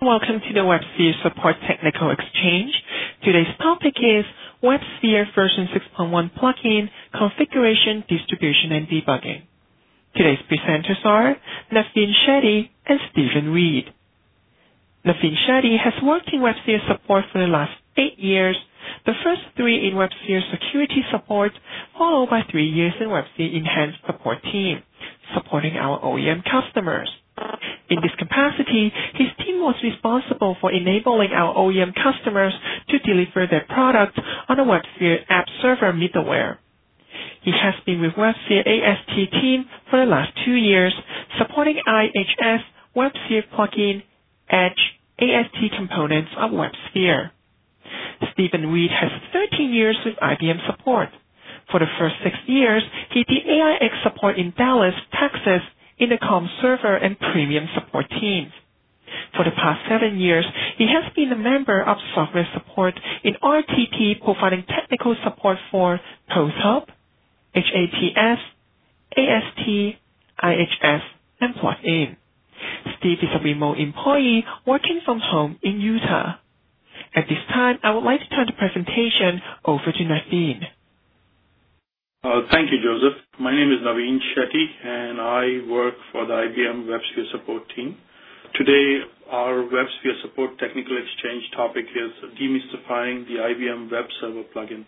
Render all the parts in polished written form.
Welcome to the WebSphere Support Technical Exchange. Today's topic is WebSphere version 6.1 plugin configuration, distribution, and debugging. Today's presenters are Naveen Shetty and Stephen Reed. Naveen Shetty has worked in WebSphere support for the last 8 years, the first 3 in WebSphere security support, followed by 3 years in WebSphere Enhanced Support team, supporting our OEM customers. In this capacity, his team was responsible for enabling our OEM customers to deliver their products on the WebSphere App Server middleware. He has been with WebSphere AST team for the last 2 years, supporting IHS, WebSphere plugin, Edge, AST components of WebSphere. Stephen Reed has 13 years with IBM support. For the first 6 years, he did AIX support in Dallas, Texas, in the COM server and premium support teams. For the past 7 years, he has been a member of software support in RTP, providing technical support for PostHub, HATS, AST, IHS, and Plugin. Steve is a remote employee working from home in Utah. At this time, I would like to turn the presentation over to Naveen. Thank you, Joseph. My name is Naveen Shetty, and I work for the IBM WebSphere support team. Today, our WebSphere support technical exchange topic is demystifying the IBM Web Server plugin.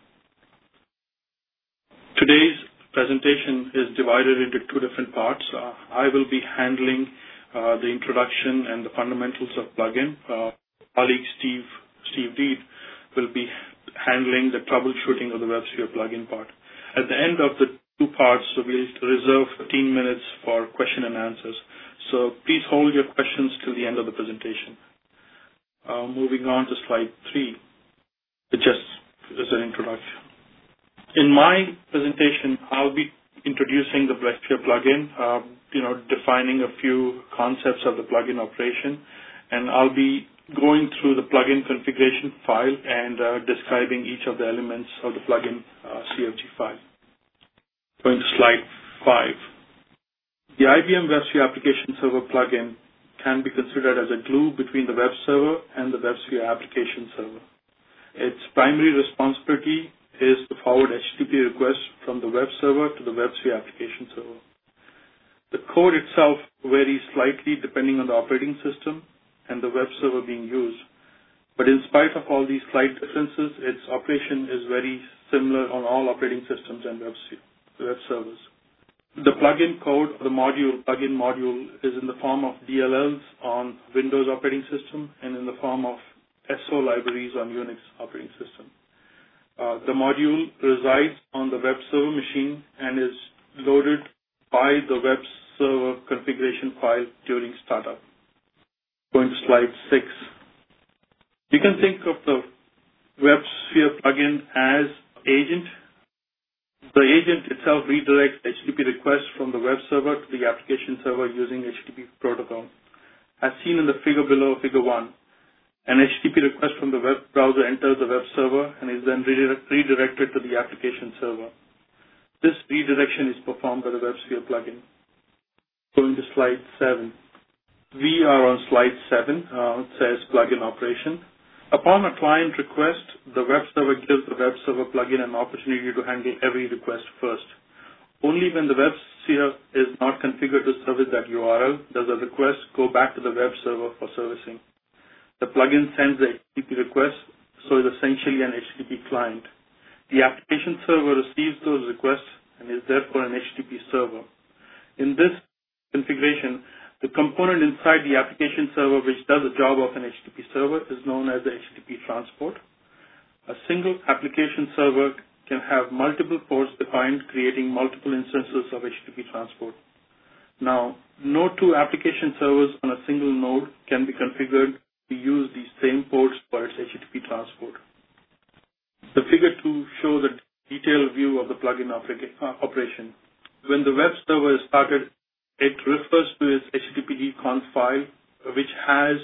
Today's presentation is divided into 2 different parts. I will be handling the introduction and the fundamentals of plugin. Colleague Steve Reed will be handling the troubleshooting of the WebSphere plugin part. At the end of the 2 parts, we'll reserve 15 minutes for question and answers. So please hold your questions till the end of the presentation. Moving on to slide 3, just as an introduction. In my presentation, I'll be introducing the WebSphere plugin, defining a few concepts of the plugin operation, and I'll be going through the plugin configuration file and describing each of the elements of the plugin CFG file. Going to slide 5. The IBM WebSphere Application Server plugin can be considered as a glue between the web server and the WebSphere application server. Its primary responsibility is to forward HTTP requests from the web server to the WebSphere application server. The code itself varies slightly depending on the operating system and the web server being used. But in spite of all these slight differences, its operation is very similar on all operating systems and web servers. The plugin code, the plugin module, is in the form of DLLs on Windows operating system and in the form of SO libraries on Unix operating system. The module resides on the web server machine and is loaded by the web server configuration file during startup. Going to slide 6. You can think of the WebSphere plugin as agent. The agent itself redirects HTTP requests from the web server to the application server using HTTP protocol. As seen in the figure below, figure 1, an HTTP request from the web browser enters the web server and is then redirected to the application server. This redirection is performed by the WebSphere plugin. Going to slide 7. We are on slide 7. It says plugin operation. Upon a client request, the web server gives the web server plugin an opportunity to handle every request first. Only when the WebSphere is not configured to service that URL does the request go back to the web server for servicing. The plugin sends the HTTP request, so is essentially an HTTP client. The application server receives those requests and is therefore an HTTP server. In this configuration, the component inside the application server which does the job of an HTTP server is known as the HTTP transport. A single application server can have multiple ports defined, creating multiple instances of HTTP transport. Now, no 2 application servers on a single node can be configured to use these same ports for its HTTP transport. The figure 2 shows a detailed view of the plugin operation. When the web server is started, it refers to its HTTPD file, which has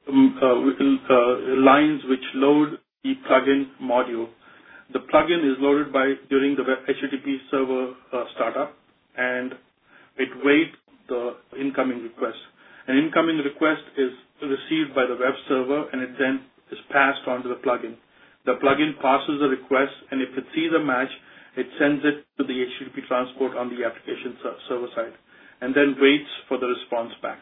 lines which load the plugin module. The plugin is loaded during the HTTP server startup, and it waits the incoming request. An incoming request is received by the web server, and it then is passed on to the plugin. The plugin passes the request, and if it sees a match, it sends it to the HTTP transport on the application server side, and then waits for the response back.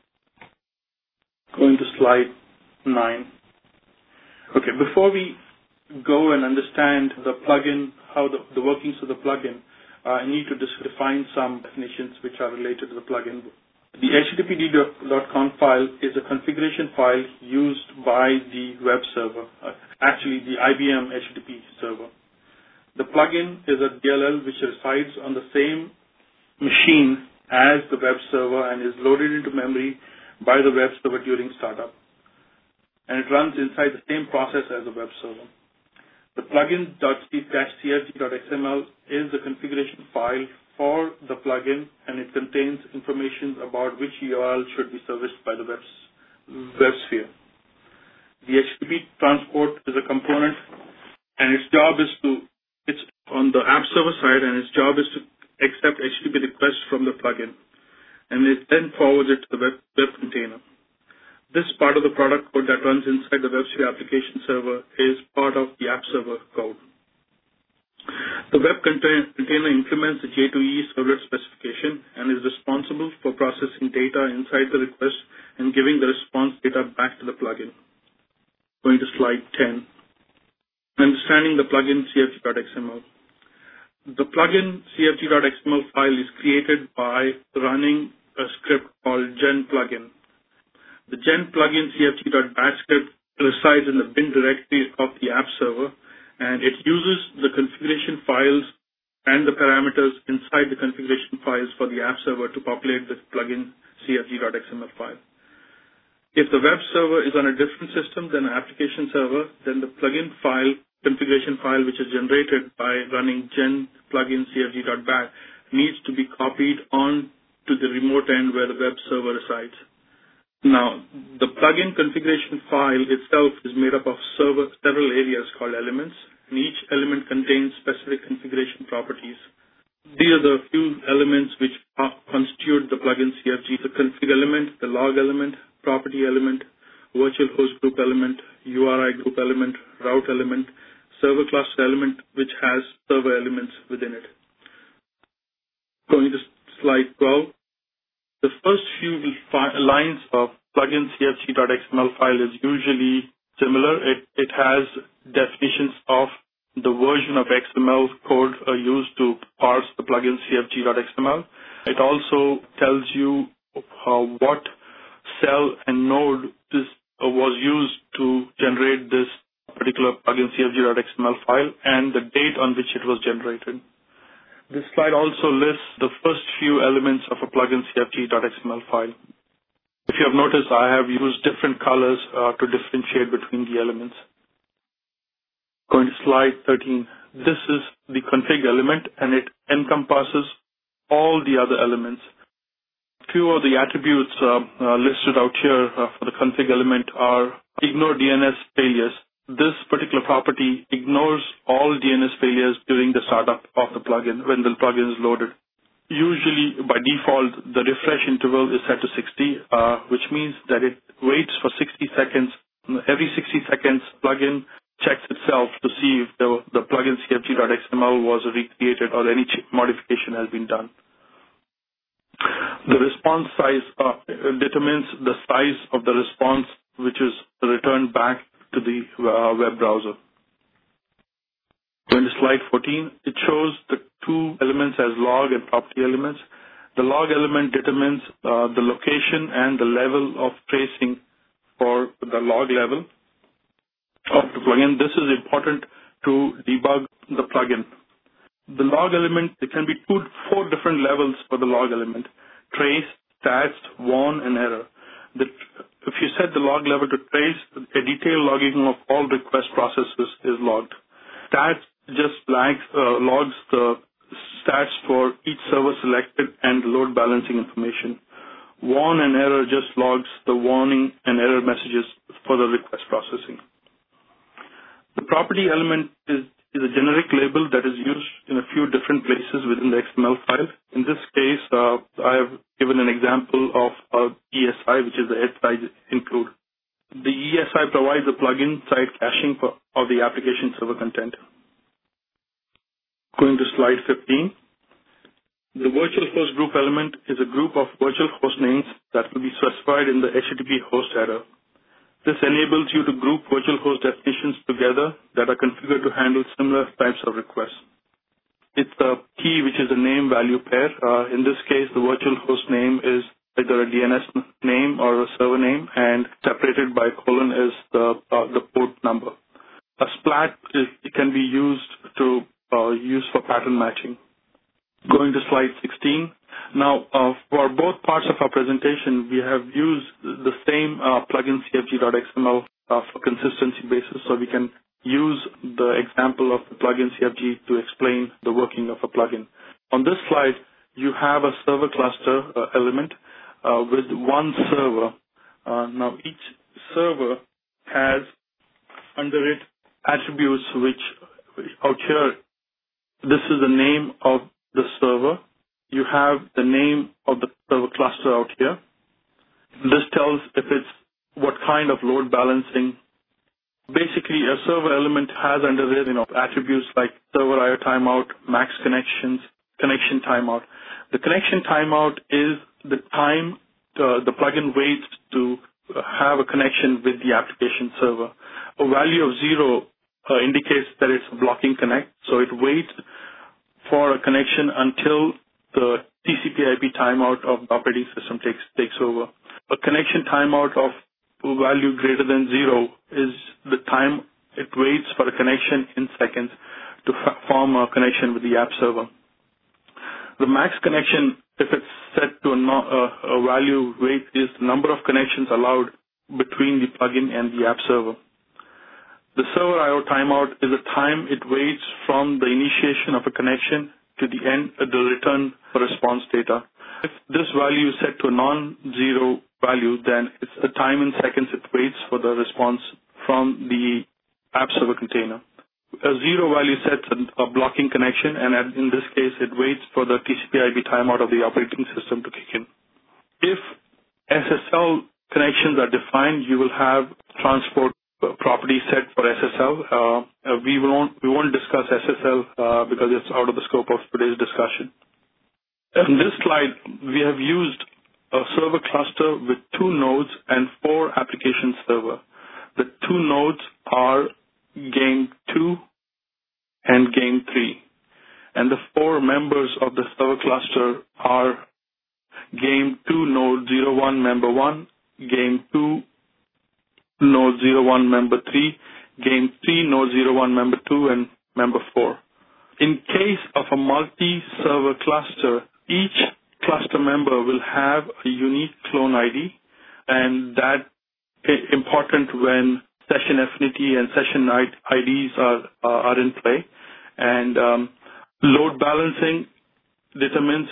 Going to slide 9. Okay, before we go and understand the plugin, how the workings of the plugin, I need to define some definitions which are related to the plugin. The httpd.conf file is a configuration file used by the web server, actually the IBM HTTP server. The plugin is a DLL which resides on the same machine as the web server and is loaded into memory by the web server during startup. And it runs inside the same process as the web server. The plugin.cfg.xml is the configuration file for the plugin, and it contains information about which URL should be serviced by the WebSphere. The HTTP transport is a component, and its job is it's on the app server side, and its job is to accept HTTP requests from the plugin, and it then forwards it to the web container. This part of the product code that runs inside the WebSphere application server is part of the app server code. The web container implements the J2EE servlet specification and is responsible for processing data inside the request and giving the response data back to the plugin. Going to slide 10. Understanding the plugin cfg.xml. The plugin cfg.xml file is created by running a script called genplugin. The genplugin cfg.bash script resides in the bin directory of the app server, and it uses the configuration files and the parameters inside the configuration files for the app server to populate the plugin cfg.xml file. If the web server is on a different system than the application server, then the plugin file, configuration file, which is generated by running genplugin cfg.bash, needs to be copied on to the remote end where the web server resides. Now, the plugin configuration file itself is made up of several areas called elements, and each element contains specific configuration properties. These are the few elements which constitute the plugin CFG: the config element, the log element, property element, virtual host group element, URI group element, route element, server cluster element, which has server elements within it. Going to slide 12. The first few lines of plugin cfg.xml file is usually similar. It has definitions of the version of XML code used to parse the plugin cfg.xml. It also tells you what cell and node was used to generate this particular plugin cfg.xml file and the date on which it was generated. This slide also lists the first few elements of a plugin cfg.xml file. If you have noticed, I have used different colors to differentiate between the elements. Going to slide 13. This is the config element, and it encompasses all the other elements. Few of the attributes listed out here for the config element are ignore DNS failures. This particular property ignores all DNS failures during the startup of the plugin when the plugin is loaded. Usually, by default, the refresh interval is set to 60, which means that it waits for 60 seconds. Every 60 seconds, plugin checks itself to see if the plugin cfg.xml was recreated or any modification has been done. The response size determines the size of the response which is returned back to the web browser. Going to slide 14, it shows the two elements as log and property elements. The log element determines the location and the level of tracing for the log level of the plugin. This is important to debug the plugin. The log element, it can be four different levels for the log element: trace, stats, warn, and error. If you set the log level to trace, a detailed logging of all request processes is logged. Stats just logs the stats for each server selected and load balancing information. Warn and error just logs the warning and error messages for the request processing. The property element is is a generic label that is used in a few different places within the XML file. In this case, I have given an example of ESI, which is the ESI include. The ESI provides a plugin side caching of the application server content. Going to slide 15. The virtual host group element is a group of virtual host names that will be specified in the HTTP host header. This enables you to group virtual host definitions together that are configured to handle similar types of requests. It's a key, which is a name-value pair. In this case, the virtual host name is either a DNS name or a server name, and separated by colon is the port number. A splat it can be used to use for pattern matching. Going to slide 16. Now, for both parts of our presentation, we have used the same plugin CFG.xml for consistency basis, so we can use the example of the plugin CFG to explain the working of a plugin. On this slide, you have a server cluster element with one server. Now, each server has under it attributes which out here, this is the name of the server. You have the name of the server cluster out here. This tells if it's what kind of load balancing. Basically, a server element has under it attributes like server IO timeout, max connections, connection timeout. The connection timeout is the time the plugin waits to have a connection with the application server. A value of 0 indicates that it's a blocking connect, so it waits for a connection until the TCP/IP timeout of the operating system takes over. A connection timeout of value greater than 0 is the time it waits for a connection in seconds to form a connection with the app server. The max connection, if it's set to a value wait, is the number of connections allowed between the plugin and the app server. The server IO timeout is the time it waits from the initiation of a connection to the end of the return response data. If this value is set to a non-zero value, then it's the time in seconds it waits for the response from the app server container. A 0 value sets a blocking connection, and in this case, it waits for the TCP/IP timeout of the operating system to kick in. If SSL connections are defined, you will have transport property set for SSL. We won't discuss SSL because it's out of the scope of today's discussion. In this slide, we have used a server cluster with 2 nodes and 4 application server. The 2 nodes are game 2 and game 3. And the 4 members of the server cluster are game 2 node 01 member 1, game 2 node 01 member 3, game 3 node 01 member 2, and member 4. In case of a multi-server cluster, each cluster member will have a unique clone ID, and that is important when session affinity and session IDs are in play. And load balancing determines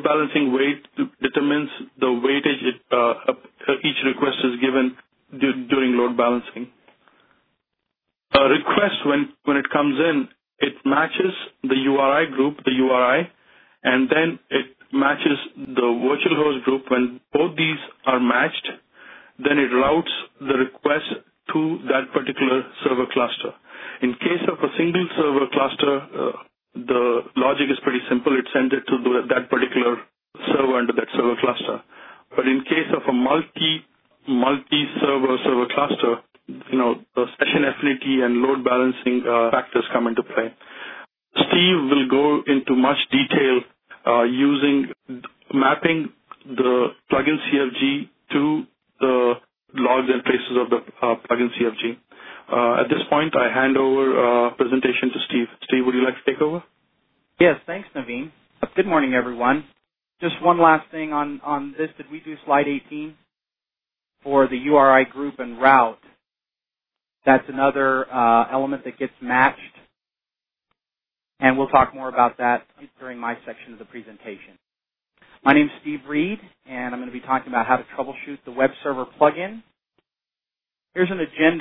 the weightage each request is given during load balancing. A request, when it comes in, it matches the URI group, the URI, and then it matches the virtual host group. When both these are matched, then it routes the request to that particular server cluster. In case of a single server cluster, the logic is pretty simple. It sends it to that particular server under that server cluster. But in case of a multi-server cluster, the session affinity and load balancing factors come into play. Steve will go into much detail mapping the plugin CFG to the logs and traces of the plugin CFG. At this point, I hand over presentation to Steve. Steve, would you like to take over? Yes, thanks, Naveen. Good morning, everyone. Just one last thing on this. Did we do slide 18 for the URI group and route? That's another element that gets matched, and we'll talk more about that during my section of the presentation. My name is Steve Reed, and I'm going to be talking about how to troubleshoot the web server plugin. Here's an agenda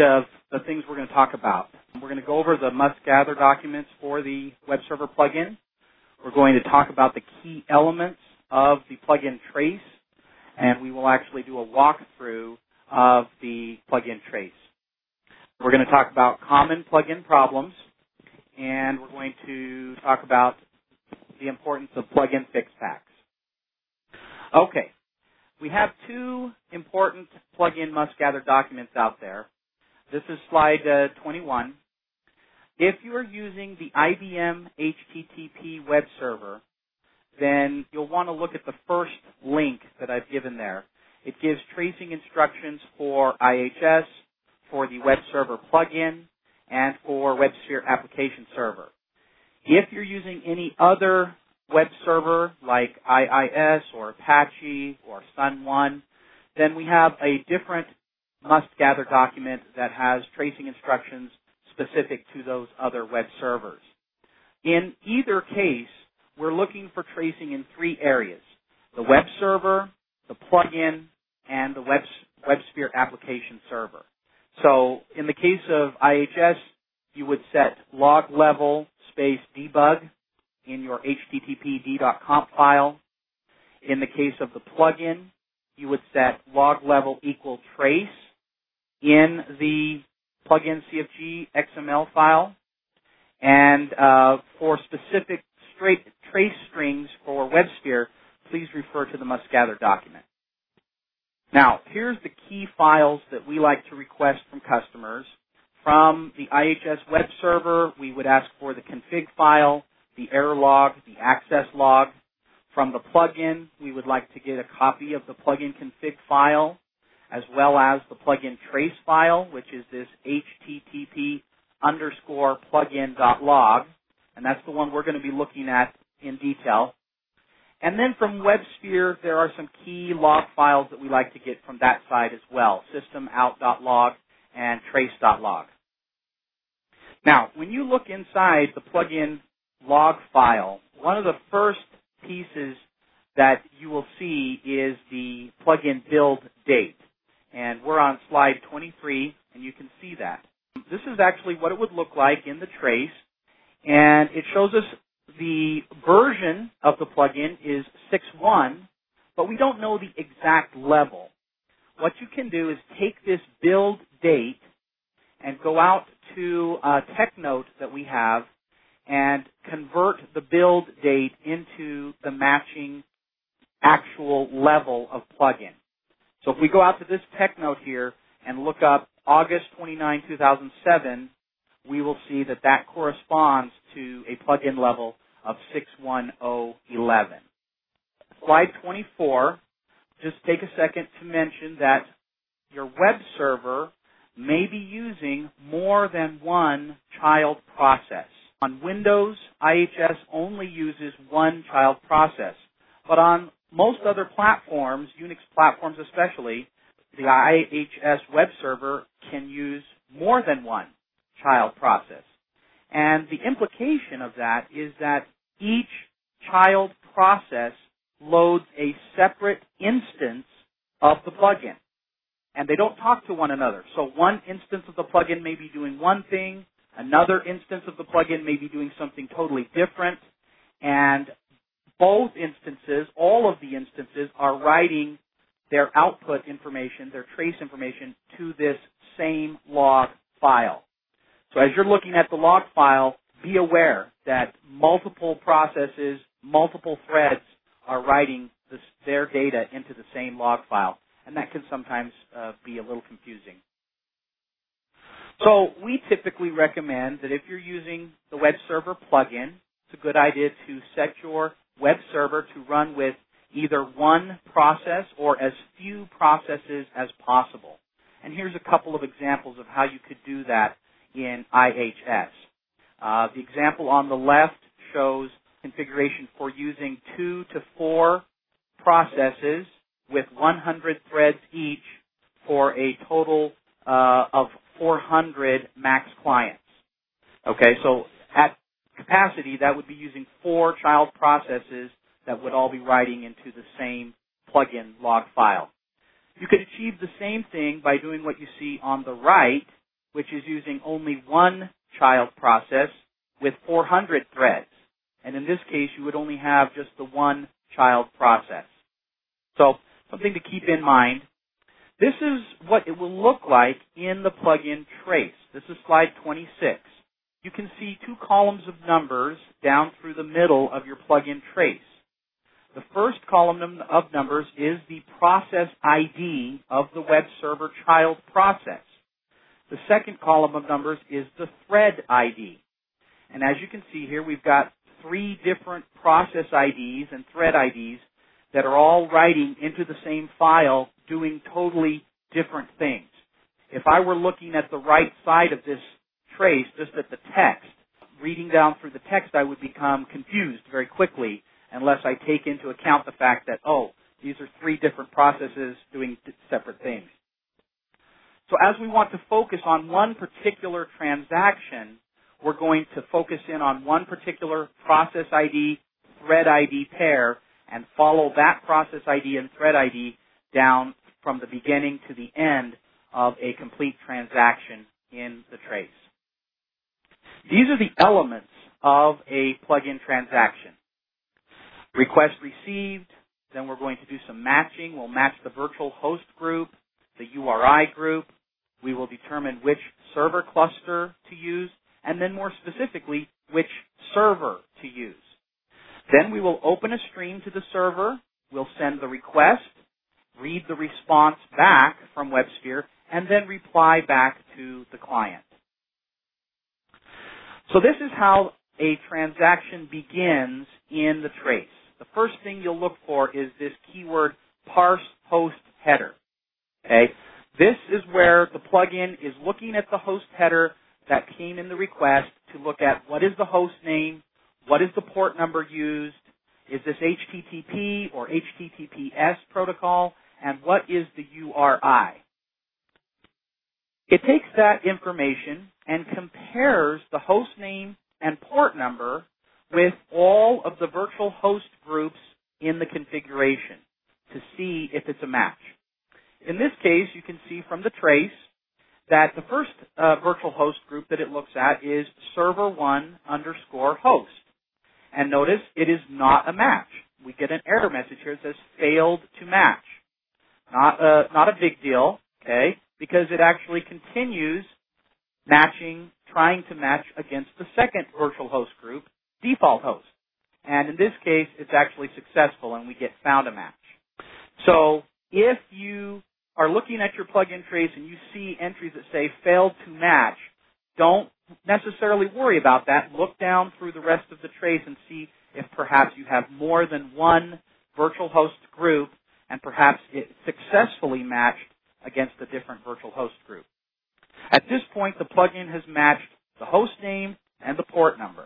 the things we're going to talk about. We're going to go over the must-gather documents for the web server plugin. We're going to talk about the key elements of the plugin trace, and we will actually do a walkthrough of the plugin trace. We're going to talk about common plugin problems, and we're going to talk about the importance of plugin fix packs. Okay, we have two important plugin must-gather documents out there. This is slide 21. If you are using the IBM HTTP web server, then you'll want to look at the first link that I've given there. It gives tracing instructions for IHS, for the web server plugin, and for WebSphere application server. If you're using any other web server like IIS or Apache or Sun1, then we have a different must-gather document that has tracing instructions specific to those other web servers. In either case, we're looking for tracing in three areas: the web server, the plugin, and the WebSphere application server. So in the case of IHS, you would set log level space debug in your HTTP d.conf file. In the case of the plugin, you would set log level equal trace in the plugin CFG XML file. And for specific trace strings for WebSphere, please refer to the must-gather document. Now, here's the key files that we like to request from customers. From the IHS web server, we would ask for the config file, the error log, the access log. From the plugin, we would like to get a copy of the plugin config file, as well as the plugin trace file, which is this http_plugin.log, and that's the one we're going to be looking at in detail. And then from WebSphere, there are some key log files that we like to get from that side as well, systemout.log and trace.log. Now, when you look inside the plugin log file, one of the first pieces that you will see is the plugin build date. And we're on slide 23, and you can see that. This is actually what it would look like in the trace, and it shows us the version of the plugin is 6.1, but we don't know the exact level. What you can do is take this build date and go out to a tech note that we have and convert the build date into the matching actual level of plugin. So if we go out to this tech note here and look up August 29, 2007, we will see that that corresponds to a plugin level of 6.10.11. Slide 24, just take a second to mention that your web server may be using more than one child process. On Windows, IHS only uses one child process, but on most other platforms, Unix platforms especially, the IHS web server can use more than one child process. And the implication of that is that each child process loads a separate instance of the plugin. And they don't talk to one another. So one instance of the plugin may be doing one thing, another instance of the plugin may be doing something totally different, and both instances, all of the instances, are writing their output information, their trace information, to this same log file. So as you're looking at the log file, be aware that multiple processes, multiple threads are writing their data into the same log file, and that can sometimes be a little confusing. So we typically recommend that if you're using the web server plugin, it's a good idea to set your web server to run with either one process or as few processes as possible. And here's a couple of examples of how you could do that in IHS. The example on the left shows configuration for using 2 to 4 processes with 100 threads each for a total of 400 max clients. Okay, so at capacity, that would be using 4 child processes that would all be writing into the same plugin log file. You could achieve the same thing by doing what you see on the right, which is using only one child process with 400 threads. And in this case, you would only have just the one child process. So something to keep in mind. This is what it will look like in the plugin trace. This is slide 26. You can see two columns of numbers down through the middle of your plugin trace. The first column of numbers is the process ID of the web server child process. The second column of numbers is the thread ID. And as you can see here, we've got three different process IDs and thread IDs that are all writing into the same file doing totally different things. If I were looking at the right side of this trace, just at the text, reading down through the text, I would become confused very quickly unless I take into account the fact that, oh, these are three different processes doing separate things. So as we want to focus on one particular transaction, we're going to focus in on one particular process ID, thread ID pair, and follow that process ID and thread ID down from the beginning to the end of a complete transaction in the trace. These are the elements of a plugin transaction. Request received, then we're going to do some matching. We'll match the virtual host group, the URI group. We will determine which server cluster to use, and then more specifically, which server to use. Then we will open a stream to the server. We'll send the request, read the response back from WebSphere, and then reply back to the client. So this is how a transaction begins in the trace. The first thing you'll look for is this keyword parse host header. Okay? This is where the plugin is looking at the host header that came in the request to look at what is the host name, what is the port number used, is this HTTP or HTTPS protocol, and what is the URI. It takes that information and compares the host name and port number with all of the virtual host groups in the configuration to see if it's a match. In this case, you can see from the trace that the first virtual host group that it looks at is server1_host. And notice it is not a match. We get an error message here that says failed to match. Not a big deal, okay, because it actually continues matching, trying to match against the second virtual host group, default host. And in this case, it's actually successful and we get found a match. So if you are looking at your plugin trace and you see entries that say failed to match, don't necessarily worry about that. Look down through the rest of the trace and see if perhaps you have more than one virtual host group and perhaps it successfully matched against a different virtual host group. At this point, the plugin has matched the host name and the port number.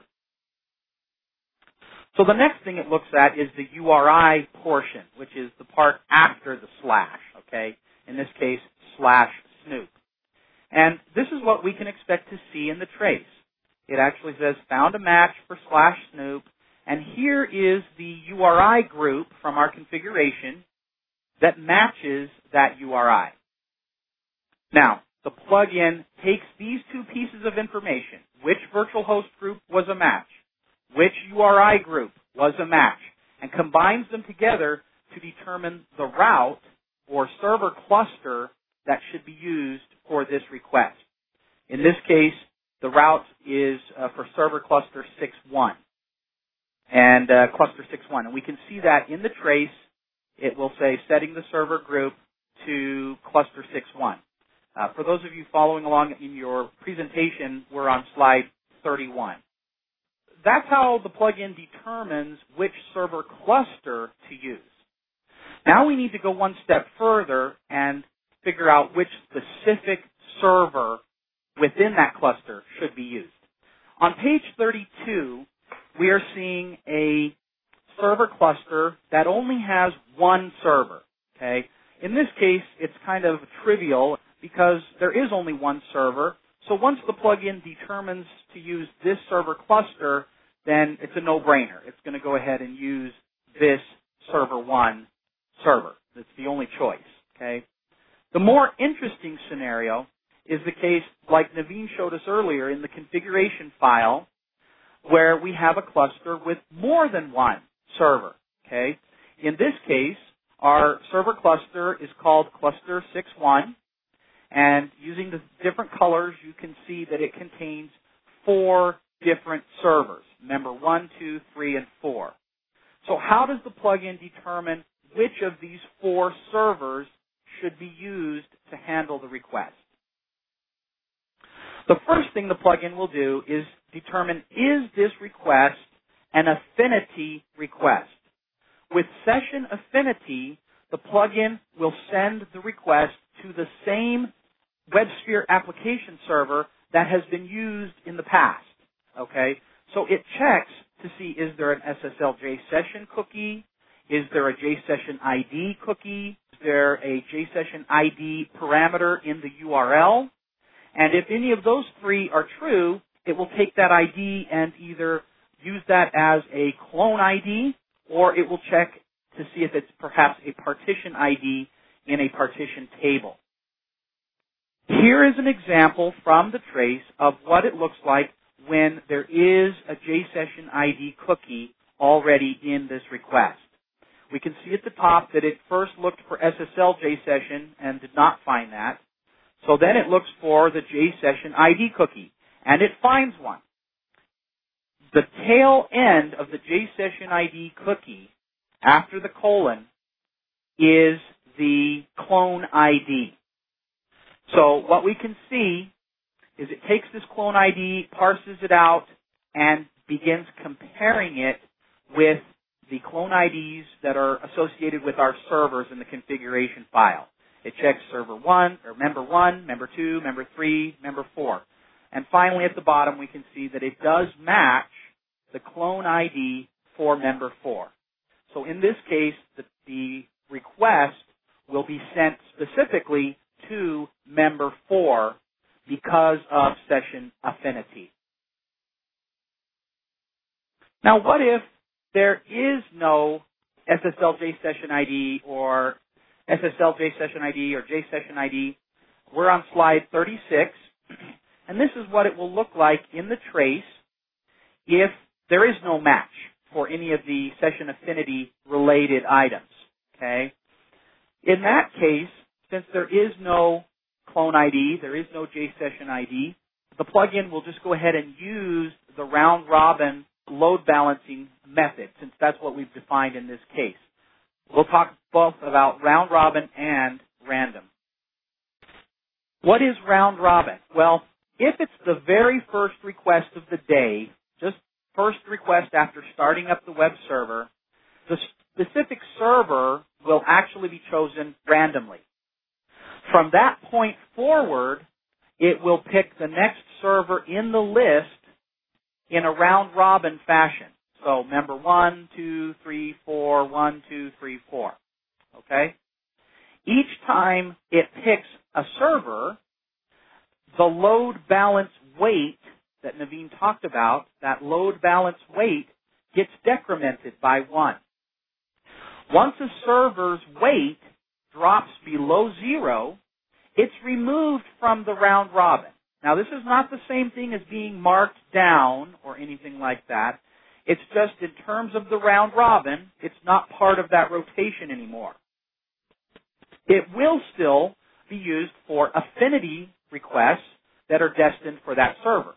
So the next thing it looks at is the URI portion, which is the part after the slash, okay? In this case, /snoop. And this is what we can expect to see in the trace. It actually says found a match for /snoop, and here is the URI group from our configuration that matches that URI. Now, the plugin takes these two pieces of information, which virtual host group was a match, which URI group was a match, and combines them together to determine the route or server cluster that should be used for this request. In this case, the route is for server cluster 6.1 and cluster 6.1. And we can see that in the trace, it will say setting the server group to cluster 6.1. For those of you following along in your presentation, we're on slide 31. That's how the plugin determines which server cluster to use. Now we need to go one step further and figure out which specific server within that cluster should be used. On page 32, we are seeing a server cluster that only has one server. Okay? In this case, it's kind of trivial because there is only one server. So once the plugin determines to use this server cluster, then it's a no-brainer. It's going to go ahead and use this server1 server. That's the only choice. Okay? The more interesting scenario is the case, like Naveen showed us earlier, in the configuration file, where we have a cluster with more than one server. Okay? In this case, our server cluster is called cluster 6.1, and using the different colors, you can see that it contains 4 different servers, member 1, 2, 3, and 4. So how does the plugin determine which of these 4 servers should be used to handle the request? The first thing the plugin will do is determine, is this request an affinity request? With session affinity, the plugin will send the request to the same WebSphere application server that has been used in the past. Okay? So it checks to see, is there an SSL JSession cookie? Is there a JSession ID cookie? Is there a JSession ID parameter in the URL? And if any of those 3 are true, it will take that ID and either use that as a clone ID, or it will check to see if it's perhaps a partition ID in a partition table. Here is an example from the trace of what it looks like when there is a JSession ID cookie already in this request. We can see at the top that it first looked for SSL JSession and did not find that. So then it looks for the JSession ID cookie, and it finds one. The tail end of the JSession ID cookie, after the colon, is the clone ID. So what we can see is it takes this clone ID, parses it out, and begins comparing it with the clone IDs that are associated with our servers in the configuration file. It checks server 1, or member 1, member 2, member 3, member 4. And finally at the bottom we can see that it does match the clone ID for member 4. So in this case, the request will be sent specifically to member 4 because of session affinity. Now what if there is no SSL JSession ID or SSL JSession ID or JSession ID? We're on slide 36, and this is what it will look like in the trace if there is no match for any of the session affinity related items. Okay? In that case, since there is no clone ID, there is no JSession ID, the plugin will just go ahead and use the round robin load balancing method, since that's what we've defined in this case. We'll talk both about round robin and random. What is round robin? Well, if it's the very first request of the day, just first request after starting up the web server, the specific server will actually be chosen randomly. From that point forward, it will pick the next server in the list in a round robin fashion. So member 1, 2, 3, 4, 1, 2, 3, 4. Okay? Each time it picks a server, the load balance weight that Naveen talked about, that load balance weight gets decremented by 1. Once a server's weight drops below 0, it's removed from the round robin. Now, this is not the same thing as being marked down or anything like that. It's just in terms of the round robin, it's not part of that rotation anymore. It will still be used for affinity requests that are destined for that server.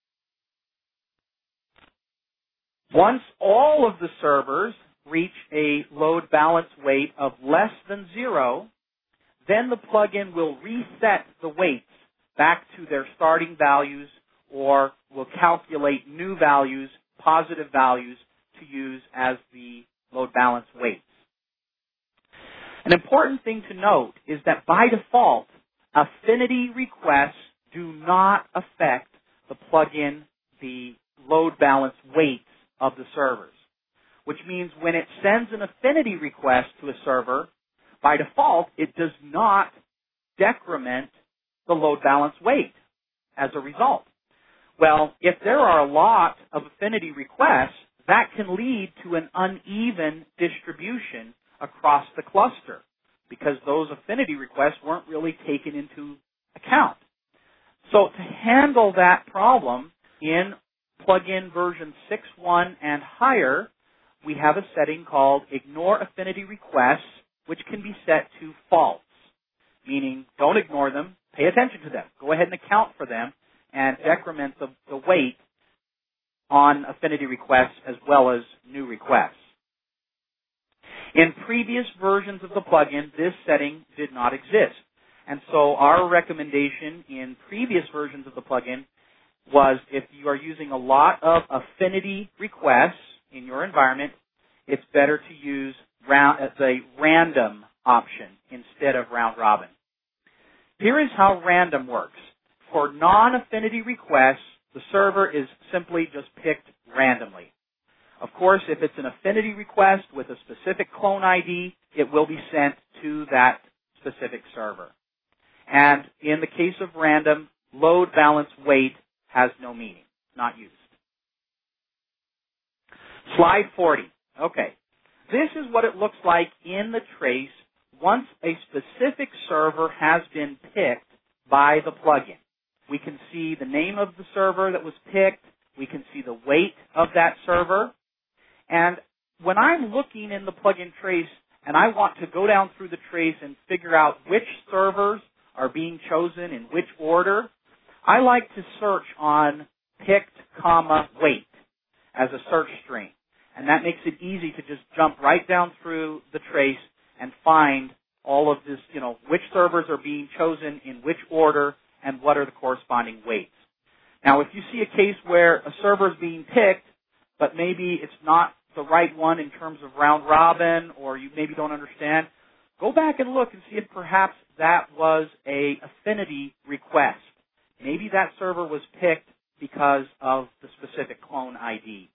Once all of the servers reach a load balance weight of less than 0, then the plugin will reset the weights back to their starting values, or will calculate new values, positive values, to use as the load balance weights. An important thing to note is that by default, affinity requests do not affect the plugin, the load balance weights of the servers, which means when it sends an affinity request to a server, by default, it does not decrement the load balance weight as a result. Well, if there are a lot of affinity requests, that can lead to an uneven distribution across the cluster because those affinity requests weren't really taken into account. So to handle that problem in plugin version 6.1 and higher, we have a setting called Ignore Affinity Requests, which can be set to false, meaning don't ignore them, pay attention to them. Go ahead and account for them and decrement the weight on affinity requests as well as new requests. In previous versions of the plugin, this setting did not exist. And so our recommendation in previous versions of the plugin was if you are using a lot of affinity requests in your environment, it's better to use the random option instead of round robin. Here is how random works. For non-affinity requests, the server is simply just picked randomly. Of course, if it's an affinity request with a specific clone ID, it will be sent to that specific server. And in the case of random, load balance weight has no meaning, not used. Slide 40. Okay. This is what it looks like in the trace once a specific server has been picked by the plugin. We can see the name of the server that was picked. We can see the weight of that server. And when I'm looking in the plugin trace and I want to go down through the trace and figure out which servers are being chosen in which order, I like to search on picked, weight as a search string. And that makes it easy to just jump right down through the trace and find all of this, which servers are being chosen in which order and what are the corresponding weights. Now, if you see a case where a server is being picked, but maybe it's not the right one in terms of round robin, or you maybe don't understand, go back and look and see if perhaps that was a affinity request. Maybe that server was picked because of the specific clone ID.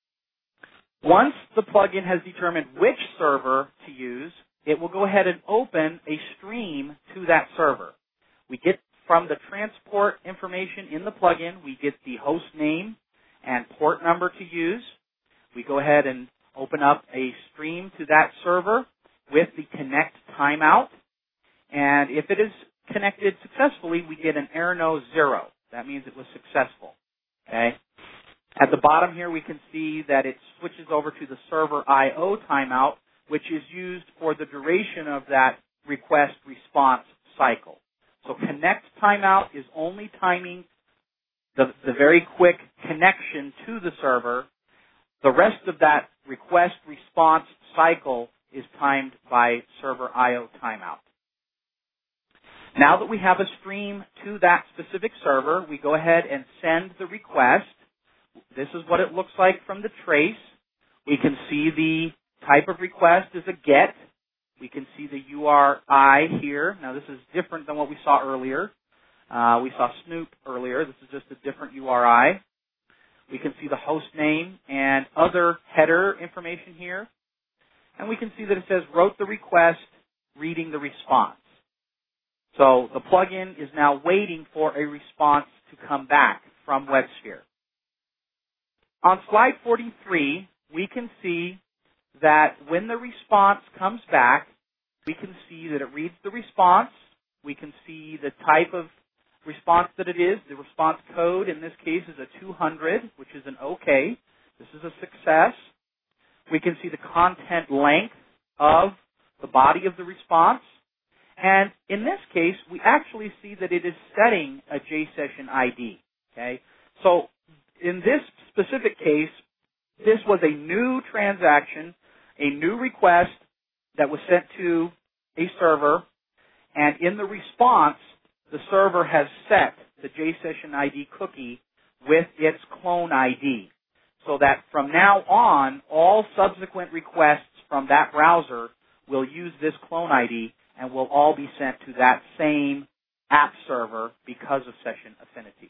Once the plugin has determined which server to use, it will go ahead and open a stream to that server. We get from the transport information in the plugin, we get the host name and port number to use. We go ahead and open up a stream to that server with the connect timeout. And if it is connected successfully, we get an error no 0. That means it was successful. Okay. At the bottom here, we can see that it switches over to the server IO timeout, which is used for the duration of that request response cycle. So connect timeout is only timing the very quick connection to the server. The rest of that request response cycle is timed by server IO timeout. Now that we have a stream to that specific server, we go ahead and send the request. This is what it looks like from the trace. We can see the type of request is a GET. We can see the URI here. Now this is different than what we saw earlier. We saw Snoop earlier. This is just a different URI. We can see the host name and other header information here. And we can see that it says wrote the request, reading the response. So the plugin is now waiting for a response to come back from WebSphere. On slide 43, we can see that when the response comes back, we can see that it reads the response. We can see the type of response that it is. The response code in this case is a 200, which is an OK. This is a success. We can see the content length of the body of the response. And in this case, we actually see that it is setting a JSession ID. Okay? So in this specific case, this was a new transaction, a new request that was sent to a server, and in the response, the server has set the JSession ID cookie with its clone ID, so that from now on, all subsequent requests from that browser will use this clone ID and will all be sent to that same app server because of session affinity.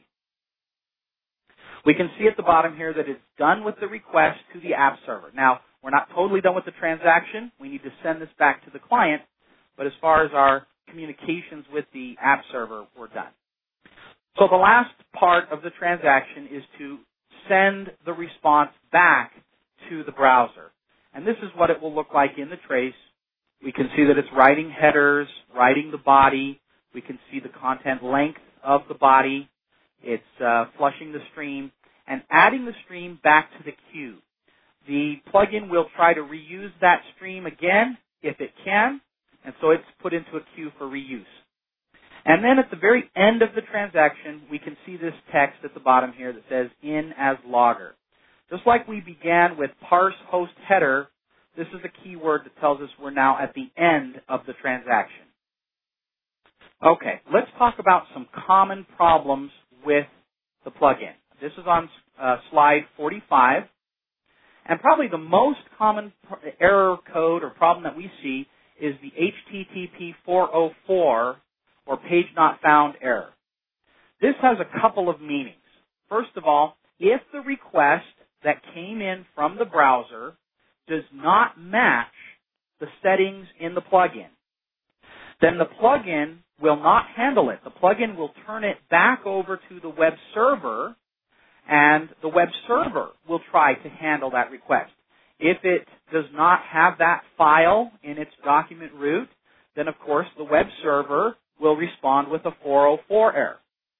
We can see at the bottom here that it's done with the request to the app server. Now, we're not totally done with the transaction. We need to send this back to the client, but as far as our communications with the app server, we're done. So the last part of the transaction is to send the response back to the browser. And this is what it will look like in the trace. We can see that it's writing headers, writing the body. We can see the content length of the body. It's flushing the stream and adding the stream back to the queue. The plugin will try to reuse that stream again if it can, and so it's put into a queue for reuse. And then at the very end of the transaction, we can see this text at the bottom here that says in as logger. Just like we began with parse host header, this is a keyword that tells us we're now at the end of the transaction. Okay, let's talk about some common problems with the plugin. This is on slide 45. And probably the most common error code or problem that we see is the HTTP 404 or page not found error. This has a couple of meanings. First of all, if the request that came in from the browser does not match the settings in the plugin, then the plugin will not handle it. The plugin will turn it back over to the web server, and the web server will try to handle that request. If it does not have that file in its document root, then of course the web server will respond with a 404 error.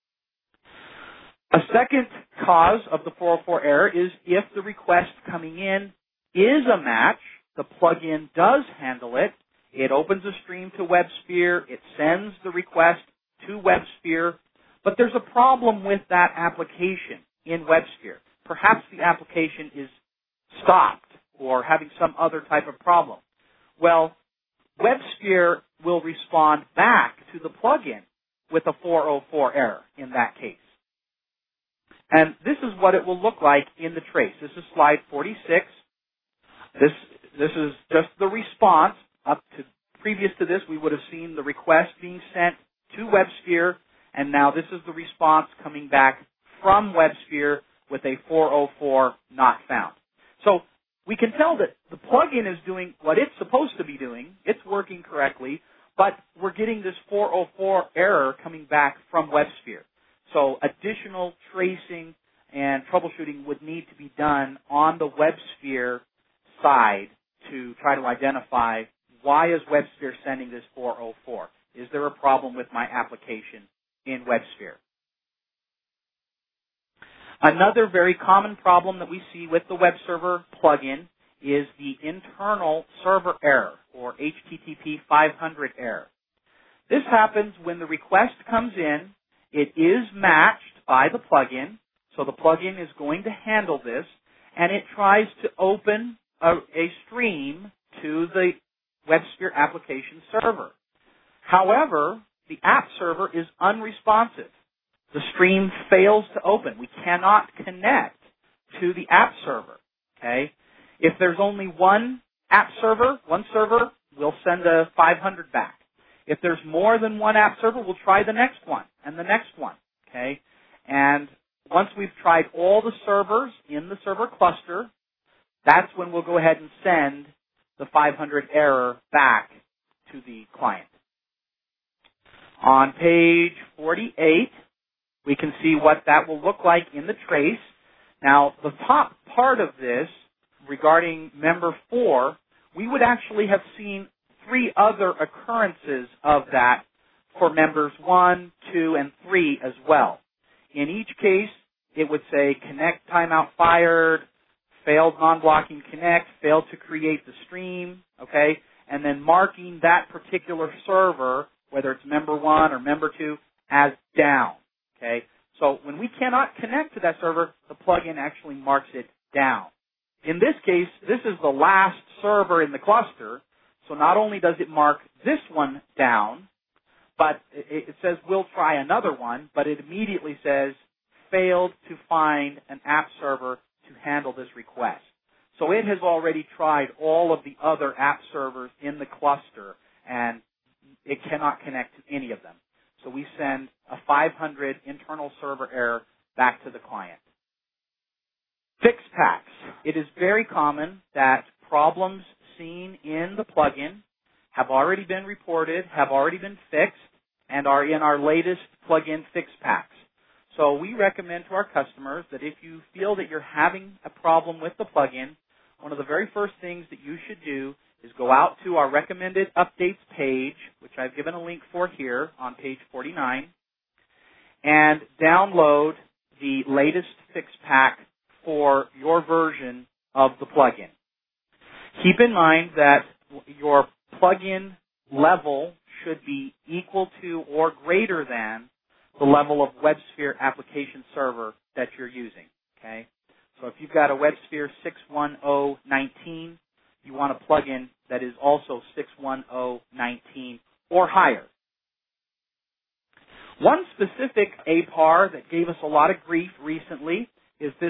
A second cause of the 404 error is if the request coming in is a match, the plugin does handle it. It opens a stream to WebSphere. It sends the request to WebSphere. But there's a problem with that application in WebSphere. Perhaps the application is stopped or having some other type of problem. Well, WebSphere will respond back to the plugin with a 404 error in that case. And this is what it will look like in the trace. This is slide 46. This is just the response. Up to previous to this, we would have seen the request being sent to WebSphere, and now this is the response coming back from WebSphere with a 404 not found. So we can tell that the plugin is doing what it's supposed to be doing. It's working correctly, but we're getting this 404 error coming back from WebSphere. So additional tracing and troubleshooting would need to be done on the WebSphere side to try to identify why is WebSphere sending this 404. Is there a problem with my application in WebSphere? Another very common problem that we see with the web server plugin is the internal server error, or HTTP 500 error. This happens when the request comes in. It is matched by the plugin, so the plugin is going to handle this, and it tries to open a stream to the WebSphere application server. However, the app server is unresponsive. The stream fails to open. We cannot connect to the app server. Okay? If there's only one app server, one server, we'll send a 500 back. If there's more than one app server, we'll try the next one and the next one. Okay? And once we've tried all the servers in the server cluster, that's when we'll go ahead and send the 500 error back to the client. On page 48, we can see what that will look like in the trace. Now, the top part of this, regarding member 4, we would actually have seen 3 other occurrences of that for members 1, 2, and 3 as well. In each case, it would say connect timeout fired, failed non-blocking connect, failed to create the stream, okay, and then marking that particular server, whether it's member 1 or member 2, as down, okay. So when we cannot connect to that server, the plugin actually marks it down. In this case, this is the last server in the cluster, so not only does it mark this one down, but it says we'll try another one, but it immediately says failed to find an app server to handle this request. So it has already tried all of the other app servers in the cluster, and it cannot connect to any of them. So we send a 500 internal server error back to the client. Fix packs. It is very common that problems seen in the plugin have already been reported, have already been fixed, and are in our latest plugin fix packs. So we recommend to our customers that if you feel that you're having a problem with the plugin, one of the very first things that you should do is go out to our recommended updates page, which I've given a link for here on page 49, and download the latest fix pack for your version of the plugin. Keep in mind that your plugin level should be equal to or greater than the level of WebSphere application server that you're using. Okay? So if you've got a WebSphere 61019, you want a plugin that is also 61019 or higher. One specific APAR that gave us a lot of grief recently is this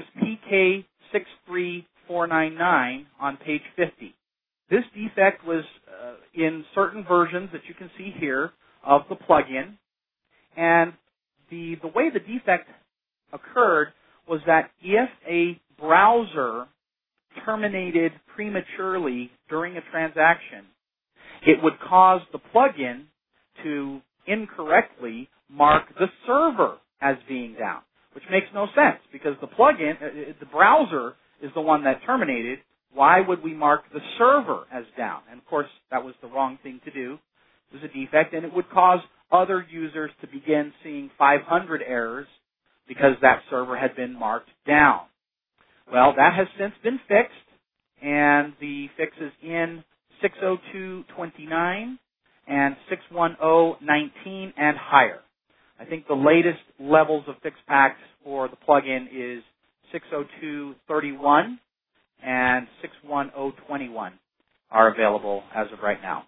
PK63499 on page 50. This defect was in certain versions that you can see here of the plugin, and the way the defect occurred was that if a browser terminated prematurely during a transaction, it would cause the plugin to incorrectly mark the server as being down, which makes no sense because the plugin, the browser is the one that terminated. Why would we mark the server as down? And of course, that was the wrong thing to do. It was a defect, and it would cause other users to begin seeing 500 errors because that server had been marked down. Well, that has since been fixed, and the fix is in 602.29 and 610.19 and higher. I think the latest levels of fix packs for the plugin is 602.31 and 610.21 are available as of right now.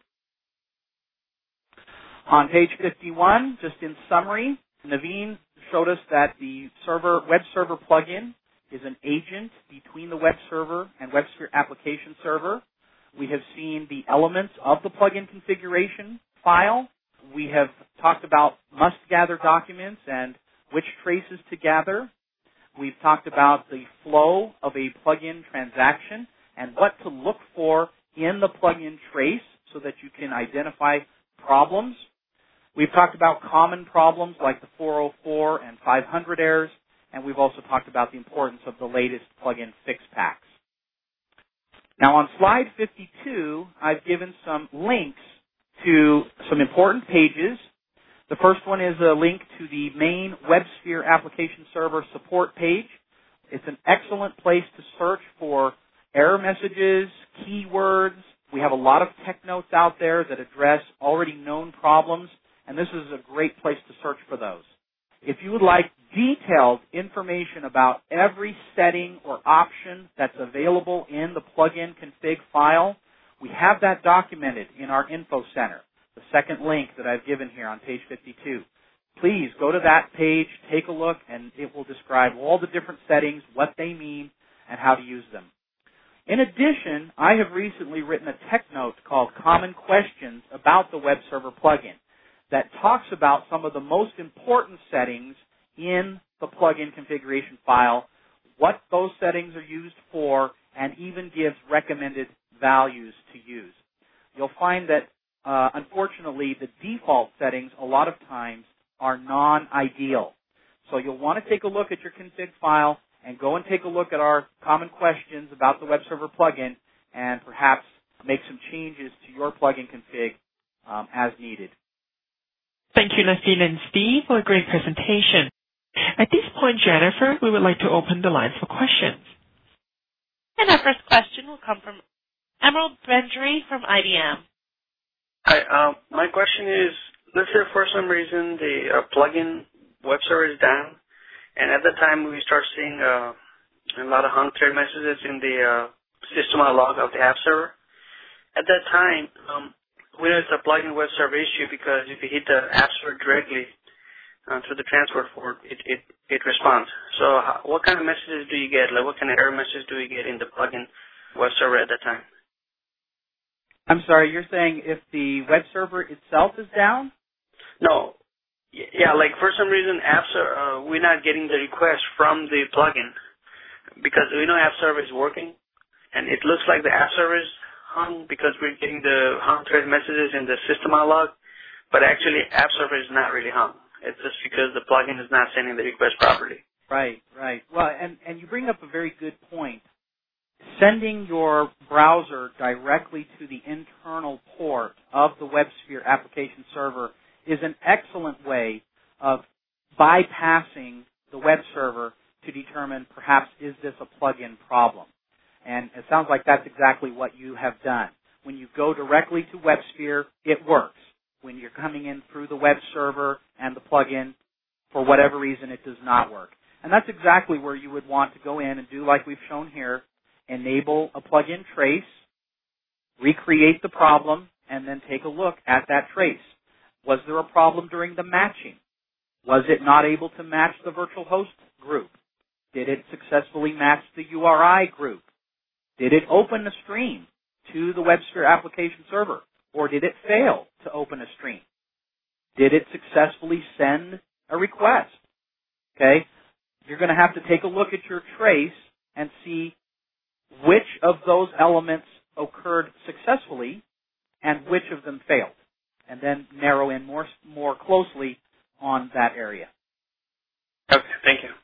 On page 51, just in summary, Naveen showed us that the web server plugin is an agent between the web server and WebSphere application server. We have seen the elements of the plugin configuration file. We have talked about must-gather documents and which traces to gather. We've talked about the flow of a plugin transaction and what to look for in the plugin trace so that you can identify problems. We've talked about common problems like the 404 and 500 errors, and we've also talked about the importance of the latest plugin fix packs. Now on slide 52, I've given some links to some important pages. The first one is a link to the main WebSphere application server support page. It's an excellent place to search for error messages, keywords. We have a lot of tech notes out there that address already known problems, and this is a great place to search for those. If you would like detailed information about every setting or option that's available in the plugin config file, we have that documented in our info center, the second link that I've given here on page 52. Please go to that page, take a look, and it will describe all the different settings, what they mean, and how to use them. In addition, I have recently written a tech note called Common Questions about the web server plugin that talks about some of the most important settings in the plugin configuration file, what those settings are used for, and even gives recommended values to use. You'll find that, unfortunately, the default settings a lot of times are non-ideal. So you'll want to take a look at your config file and go and take a look at our common questions about the web server plugin and perhaps make some changes to your plugin config as needed. Thank you, Naveen and Steve, for a great presentation. At this point, Jennifer, we would like to open the line for questions. And our first question will come from Emerald Benjury from IBM. Hi, my question is, let's say for some reason the plugin web server is down, and at the time we start seeing a lot of hung thread messages in the system log of the app server. At that time, we know it's a plugin web server issue because if you hit the app server directly through the transfer port, it responds. So what kind of messages do you get? Like what kind of error messages do you get in the plugin web server at that time? I'm sorry, you're saying if the web server itself is down? No. Yeah, like for some reason apps are, we're not getting the request from the plugin because we know app server is working and it looks like the app server is hung because we're getting the hung thread messages in the system log, but actually app server is not really hung. It's just because the plugin is not sending the request properly. Right. Well, and you bring up a very good point. Sending your browser directly to the internal port of the WebSphere application server is an excellent way of bypassing the web server to determine perhaps is this a plugin problem. And it sounds like that's exactly what you have done. When you go directly to WebSphere, it works. When you're coming in through the web server and the plugin, for whatever reason, it does not work. And that's exactly where you would want to go in and do like we've shown here, enable a plugin trace, recreate the problem, and then take a look at that trace. Was there a problem during the matching? Was it not able to match the virtual host group? Did it successfully match the URI group? Did it open a stream to the WebSphere application server? Or did it fail to open a stream? Did it successfully send a request? Okay? You're going to have to take a look at your trace and see which of those elements occurred successfully and which of them failed. And then narrow in more closely on that area. Okay, thank you.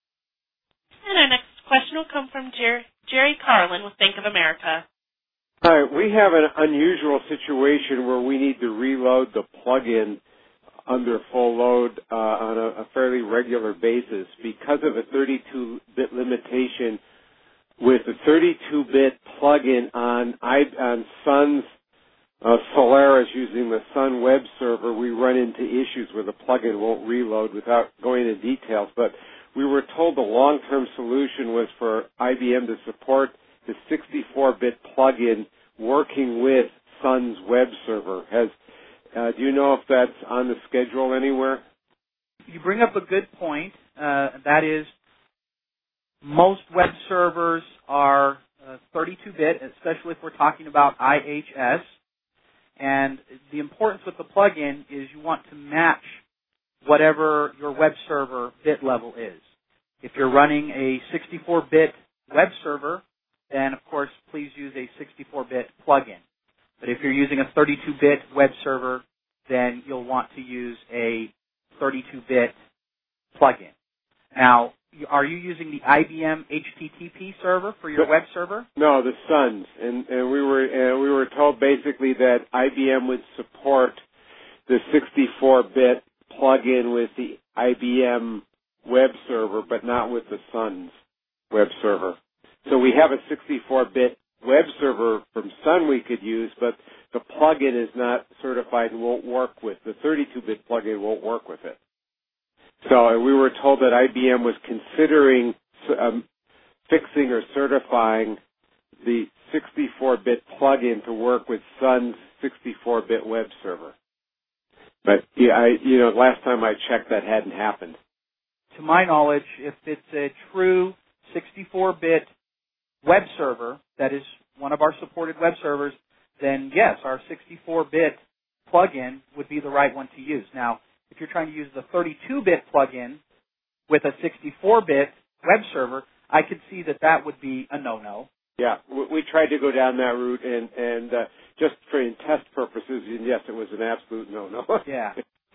And our next question will come from Jerry Carlin with Bank of America. Hi, we have an unusual situation where we need to reload the plugin under full load on a fairly regular basis because of a 32-bit limitation. With a 32-bit plugin on Sun's Solaris using the Sun web server, we run into issues where the plugin won't reload without going into details. But we were told the long-term solution was for IBM to support the 64-bit plugin working with Sun's web server. Do you know if that's on the schedule anywhere? You bring up a good point. That is, most web servers are 32-bit, especially if we're talking about IHS. And the importance with the plugin is you want to match whatever your web server bit level is. If you're running a 64-bit web server, then of course please use a 64-bit plugin. But if you're using a 32-bit web server, then you'll want to use a 32-bit plugin. Now, are you using the IBM HTTP server for your web server? No, the Sun's, and we were told basically that IBM would support the 64-bit plugin with the IBM web server, but not with the Sun's web server. So we have a 64-bit web server from Sun we could use, but the plugin is not certified and won't work with the 32-bit plugin. Won't work with it. So we were told that IBM was considering fixing or certifying the 64-bit plugin to work with Sun's 64-bit web server. But last time I checked, that hadn't happened. To my knowledge, if it's a true 64-bit web server that is one of our supported web servers, then yes, our 64-bit plugin would be the right one to use. Now, if you're trying to use the 32-bit plugin with a 64-bit web server, I could see that would be a no-no. Yeah, we tried to go down that route, and just for test purposes, and yes, it was an absolute no-no. Yeah.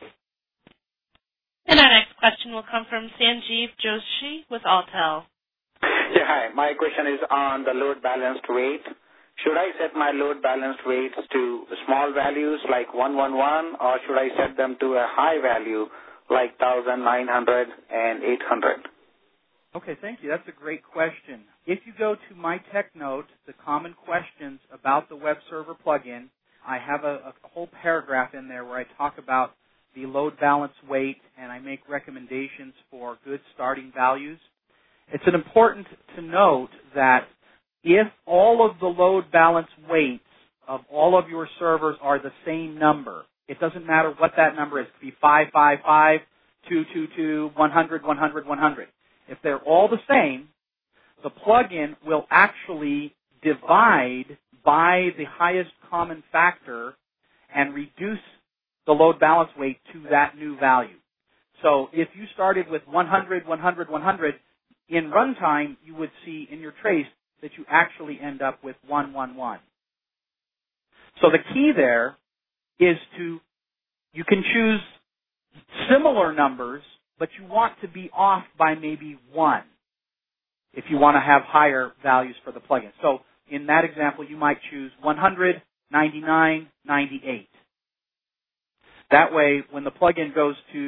And our next question will come from Sanjeev Joshi with Altel. Yeah, hi. My question is on the load balanced weight. Should I set my load balanced weights to small values like 111, or should I set them to a high value like 1,900 and 800? Okay, thank you. That's a great question. If you go to my tech note, the common questions about the web server plugin, I have a whole paragraph in there where I talk about the load balance weight, and I make recommendations for good starting values. It's important to note that if all of the load balance weights of all of your servers are the same number, it doesn't matter what that number is. It could be 555, 222, 100, 100, 100. If they're all the same, the plugin will actually divide by the highest common factor and reduce the load balance weight to that new value. So if you started with 100, 100, 100, in runtime you would see in your trace that you actually end up with 111. So the key there is you can choose similar numbers, but you want to be off by maybe 1 if you want to have higher values for the plugin. So in that example, you might choose 100, 99, 98. That way, when the plugin goes to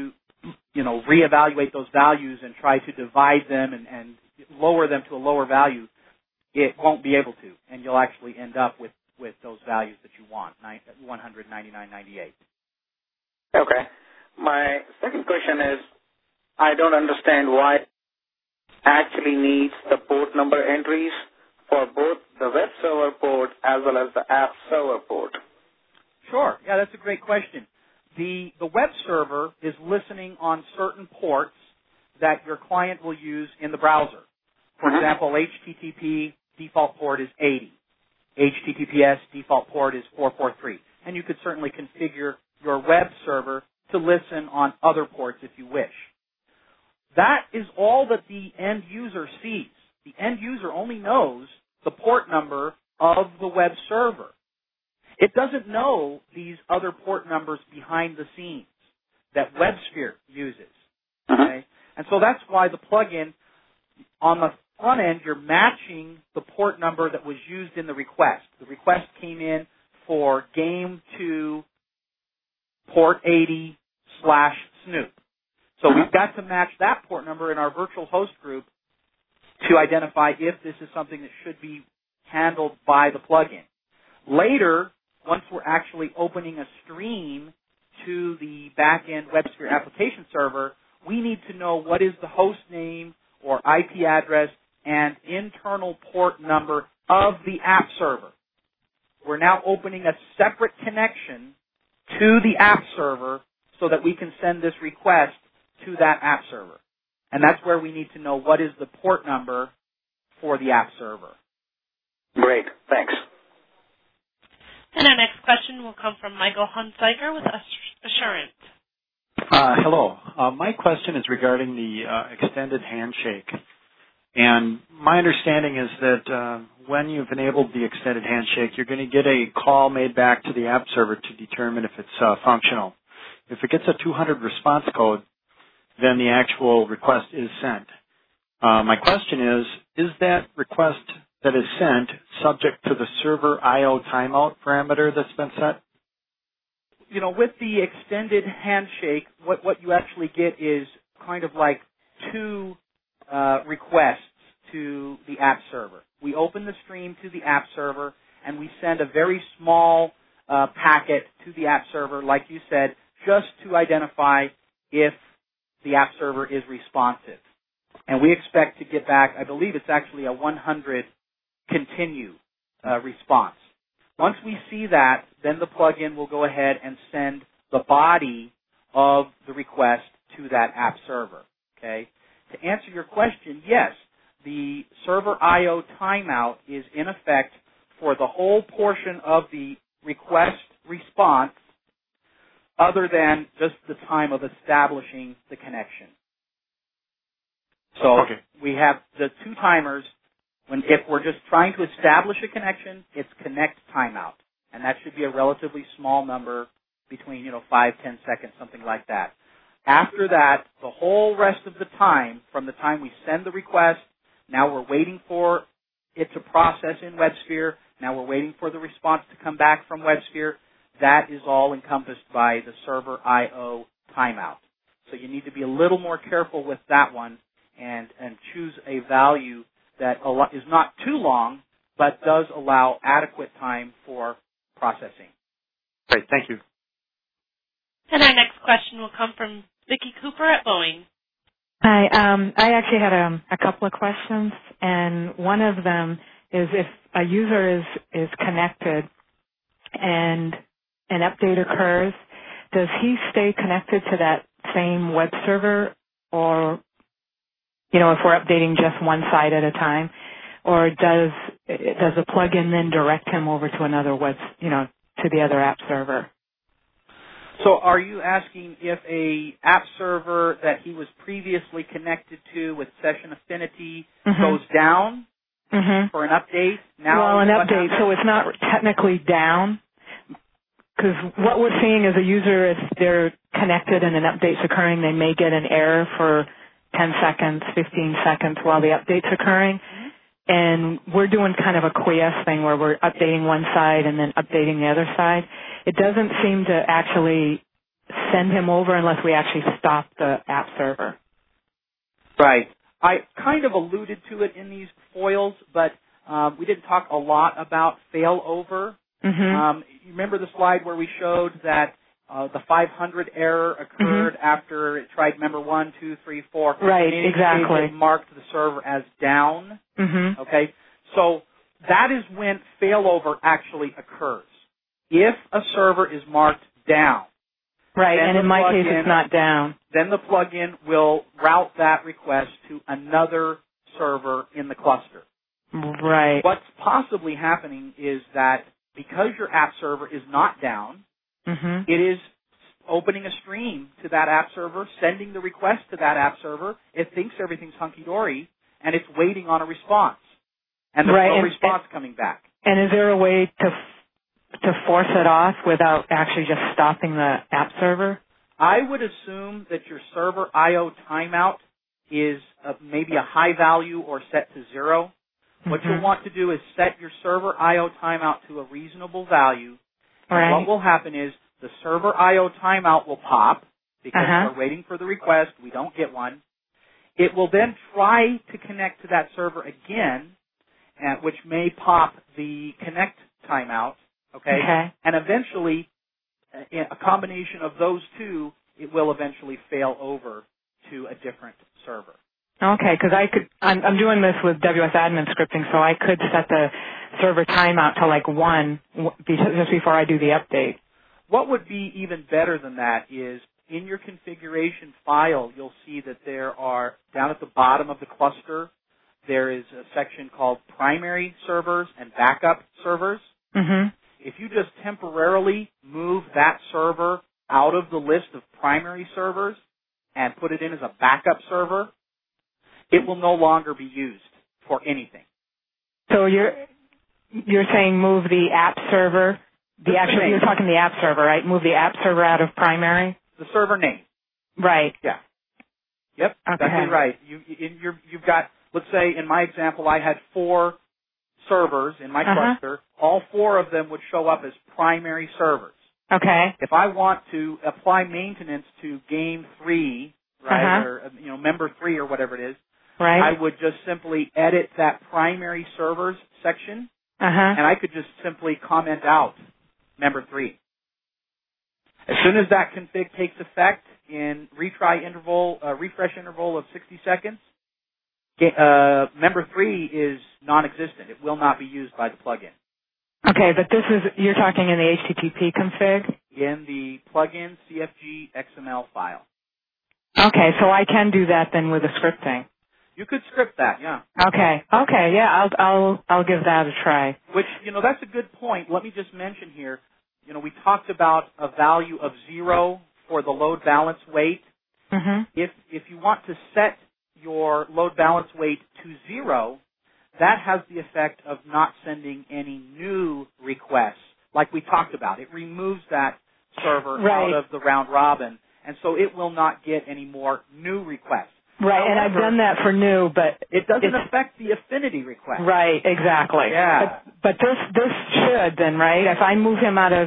reevaluate those values and try to divide them and lower them to a lower value, it won't be able to, and you'll actually end up with those values that you want, 199.98. Okay. My second question is, I don't understand why it actually needs the port number entries for both the web server port as well as the app server port. Sure. Yeah, that's a great question. The web server is listening on certain ports that your client will use in the browser. For example, HTTP default port is 80. HTTPS default port is 443. And you could certainly configure your web server to listen on other ports if you wish. That is all that the end user sees. The end user only knows the port number of the web server. It doesn't know these other port numbers behind the scenes that WebSphere uses. Okay? And so that's why the plugin, on the front end, you're matching the port number that was used in the request. The request came in for game2 port 80/Snoop. So we've got to match that port number in our virtual host group to identify if this is something that should be handled by the plugin. Later, once we're actually opening a stream to the back-end WebSphere application server, we need to know what is the host name or IP address and internal port number of the app server. We're now opening a separate connection to the app server so that we can send this request to that app server. And that's where we need to know what is the port number for the app server. Great. Thanks. And our next question will come from Michael Hunziker with Assurance. Hello. My question is regarding the extended handshake. And my understanding is that when you've enabled the extended handshake, you're going to get a call made back to the app server to determine if it's functional. If it gets a 200 response code, then the actual request is sent. My question is that request that is sent subject to the server I/O timeout parameter that's been set? With the extended handshake, what you actually get is kind of like two requests to the app server. We open the stream to the app server, and we send a very small packet to the app server, like you said, just to identify if the app server is responsive. And we expect to get back, I believe it's actually a 100 continue response. Once we see that, then the plugin will go ahead and send the body of the request to that app server. Okay? To answer your question, yes, the server I/O timeout is in effect for the whole portion of the request response other than just the time of establishing the connection. So we have the two timers. If we're just trying to establish a connection, it's connect timeout. And that should be a relatively small number between, 5, 10 seconds, something like that. After that, the whole rest of the time, from the time we send the request, now we're waiting for it to process in WebSphere, now we're waiting for the response to come back from WebSphere, that is all encompassed by the server I/O timeout. So you need to be a little more careful with that one and choose a value that is not too long, but does allow adequate time for processing. Great, thank you. And our next question will come from Vicki Cooper at Boeing. Hi, I actually had a couple of questions, and one of them is if a user is connected and an update occurs, does he stay connected to that same web server, or if we're updating just one side at a time, or does the plugin then direct him over to another to the other app server? So are you asking if a app server that he was previously connected to with Session Affinity goes down for an update? Well, an update, so it's not technically down, because what we're seeing is a user, if they're connected and an update's occurring, they may get an error for 10 seconds, 15 seconds while the update's occurring. And we're doing kind of a quiesce thing where we're updating one side and then updating the other side. It doesn't seem to actually send him over unless we actually stop the app server. Right. I kind of alluded to it in these foils, but we didn't talk a lot about failover. Mm-hmm. You remember the slide where we showed that the 500 error occurred after it tried member 1, 2, 3, 4. Right, exactly. It marked the server as down. Mm-hmm. Okay, so that is when failover actually occurs. If a server is marked down, right, and in my case it's not down, then the plugin will route that request to another server in the cluster. Right. What's possibly happening is that because your app server is not down, it is opening a stream to that app server, sending the request to that app server. It thinks everything's hunky-dory, and it's waiting on a response. And there's no response coming back. And is there a way to force it off without actually just stopping the app server? I would assume that your server I/O timeout is maybe a high value or set to 0. What you'll want to do is set your server I/O timeout to a reasonable value. And what will happen is the server I/O timeout will pop because we're waiting for the request. We don't get one. It will then try to connect to that server again, which may pop the connect timeout. Okay. And eventually, a combination of those two, it will eventually fail over to a different server. Okay, because I'm doing this with WS admin scripting, so I could set the server timeout to like 1 just before I do the update. What would be even better than that is in your configuration file, you'll see that there are, down at the bottom of the cluster, there is a section called primary servers and backup servers. If you just temporarily move that server out of the list of primary servers and put it in as a backup server, it will no longer be used for anything. So you're saying move the app server, you're talking the app server, right? Move the app server out of primary? The server name. Right. Yeah. Yep, exactly right. You've got, let's say in my example, I had 4 servers in my cluster. All 4 of them would show up as primary servers. Okay. If I want to apply maintenance to game 3, right, or member 3 or whatever it is, I would just simply edit that primary servers section, and I could just simply comment out member 3. As soon as that config takes effect in refresh interval of 60 seconds, member 3 is non-existent. It will not be used by the plugin. Okay, but you're talking in the HTTP config? In the plugin CFG XML file. Okay, so I can do that then with the scripting. You could script that, yeah. Okay, yeah, I'll give that a try. Which, that's a good point. Let me just mention here, we talked about a value of 0 for the load balance weight. If you want to set your load balance weight to 0, that has the effect of not sending any new requests, like we talked about. It removes that server out of the round robin, and so it will not get any more new requests. Right, however, and I've done that for new, but it doesn't affect the affinity request. Right, exactly. Yeah. But this should then, right? If I move him out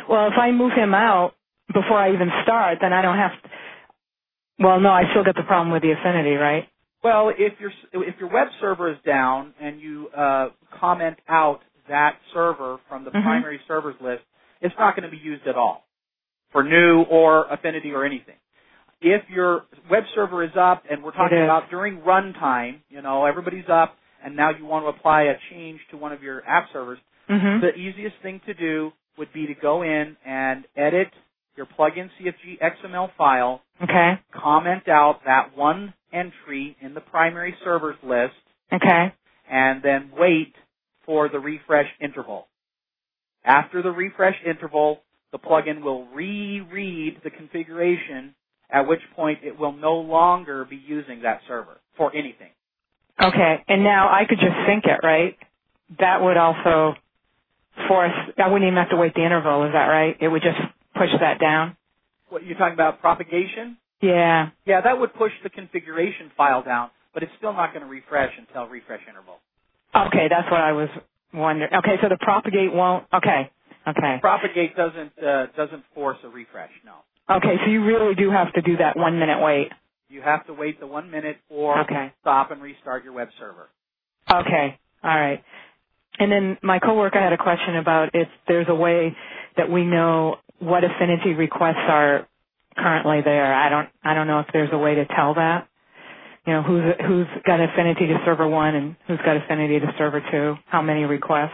before I even start, then I don't have to. Well, no, I still get the problem with the affinity, right? Well, if your web server is down and you comment out that server from the primary servers list, it's not going to be used at all for new or affinity or anything. If your web server is up, and we're talking about during runtime, everybody's up, and now you want to apply a change to one of your app servers, the easiest thing to do would be to go in and edit your plugin CFG XML file, comment out that one entry in the primary servers list, and then wait for the refresh interval. After the refresh interval, the plugin will reread the configuration, at which point it will no longer be using that server for anything. Okay, and now I could just sync it, right? That would also force, I wouldn't even have to wait the interval, is that right? It would just push that down? What, you're talking about propagation? Yeah. Yeah, that would push the configuration file down, but it's still not going to refresh until refresh interval. Okay, that's what I was wondering. Okay, so the propagate won't, okay. Propagate doesn't force a refresh, no. Okay, so you really do have to do that 1 minute wait. You have to wait the 1 minute or stop and restart your web server. Okay, all right. And then my coworker had a question about if there's a way that we know what affinity requests are currently there. I don't know if there's a way to tell that. You know, who's got affinity to server 1 and who's got affinity to server 2, how many requests?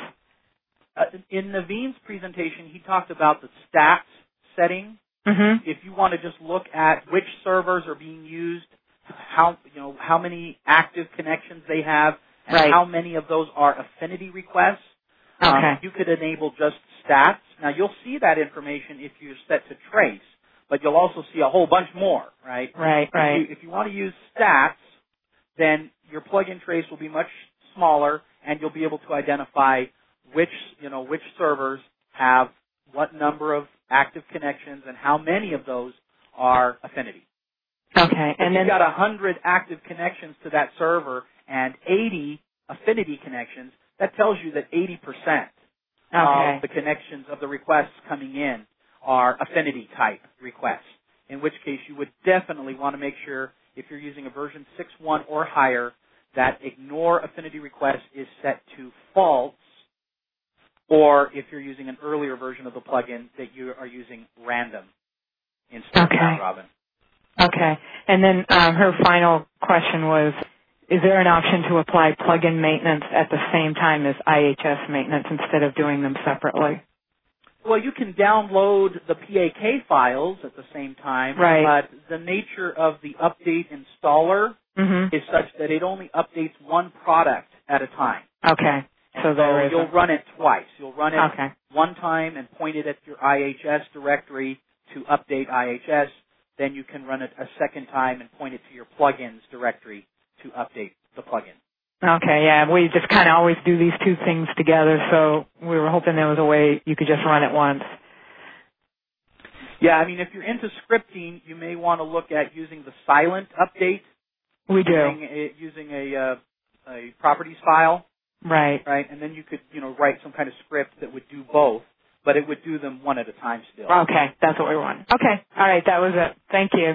In Naveen's presentation, he talked about the stats setting. Mm-hmm. If you want to just look at which servers are being used, how many active connections they have, and how many of those are affinity requests, you could enable just stats. Now, you'll see that information if you're set to trace, but you'll also see a whole bunch more, right? Right. If you want to use stats, then your plug-in trace will be much smaller, and you'll be able to identify which servers have what number of active connections and how many of those are affinity. Okay. If you've got 100 active connections to that server and 80 affinity connections, that tells you that 80% of the connections of the requests coming in are affinity type requests, in which case you would definitely want to make sure, if you're using a version 6.1 or higher, that ignore affinity request is set to false, or if you're using an earlier version of the plugin, that you are using random instead of round robin. Okay. And then her final question was, is there an option to apply plugin maintenance at the same time as IHS maintenance instead of doing them separately? Well, you can download the PAK files at the same time, but the nature of the update installer is such that it only updates one product at a time. Okay. So you'll run it twice. You'll run it one time and point it at your IHS directory to update IHS. Then you can run it a second time and point it to your plugins directory to update the plugin. Okay, yeah, we just kind of always do these two things together, so we were hoping there was a way you could just run it once. Yeah, I mean, if you're into scripting, you may want to look at using the silent update. We do. Using a properties file. Right. Right, and then you could, write some kind of script that would do both, but it would do them one at a time still. Okay, that's what we want. Okay, all right, that was it. Thank you.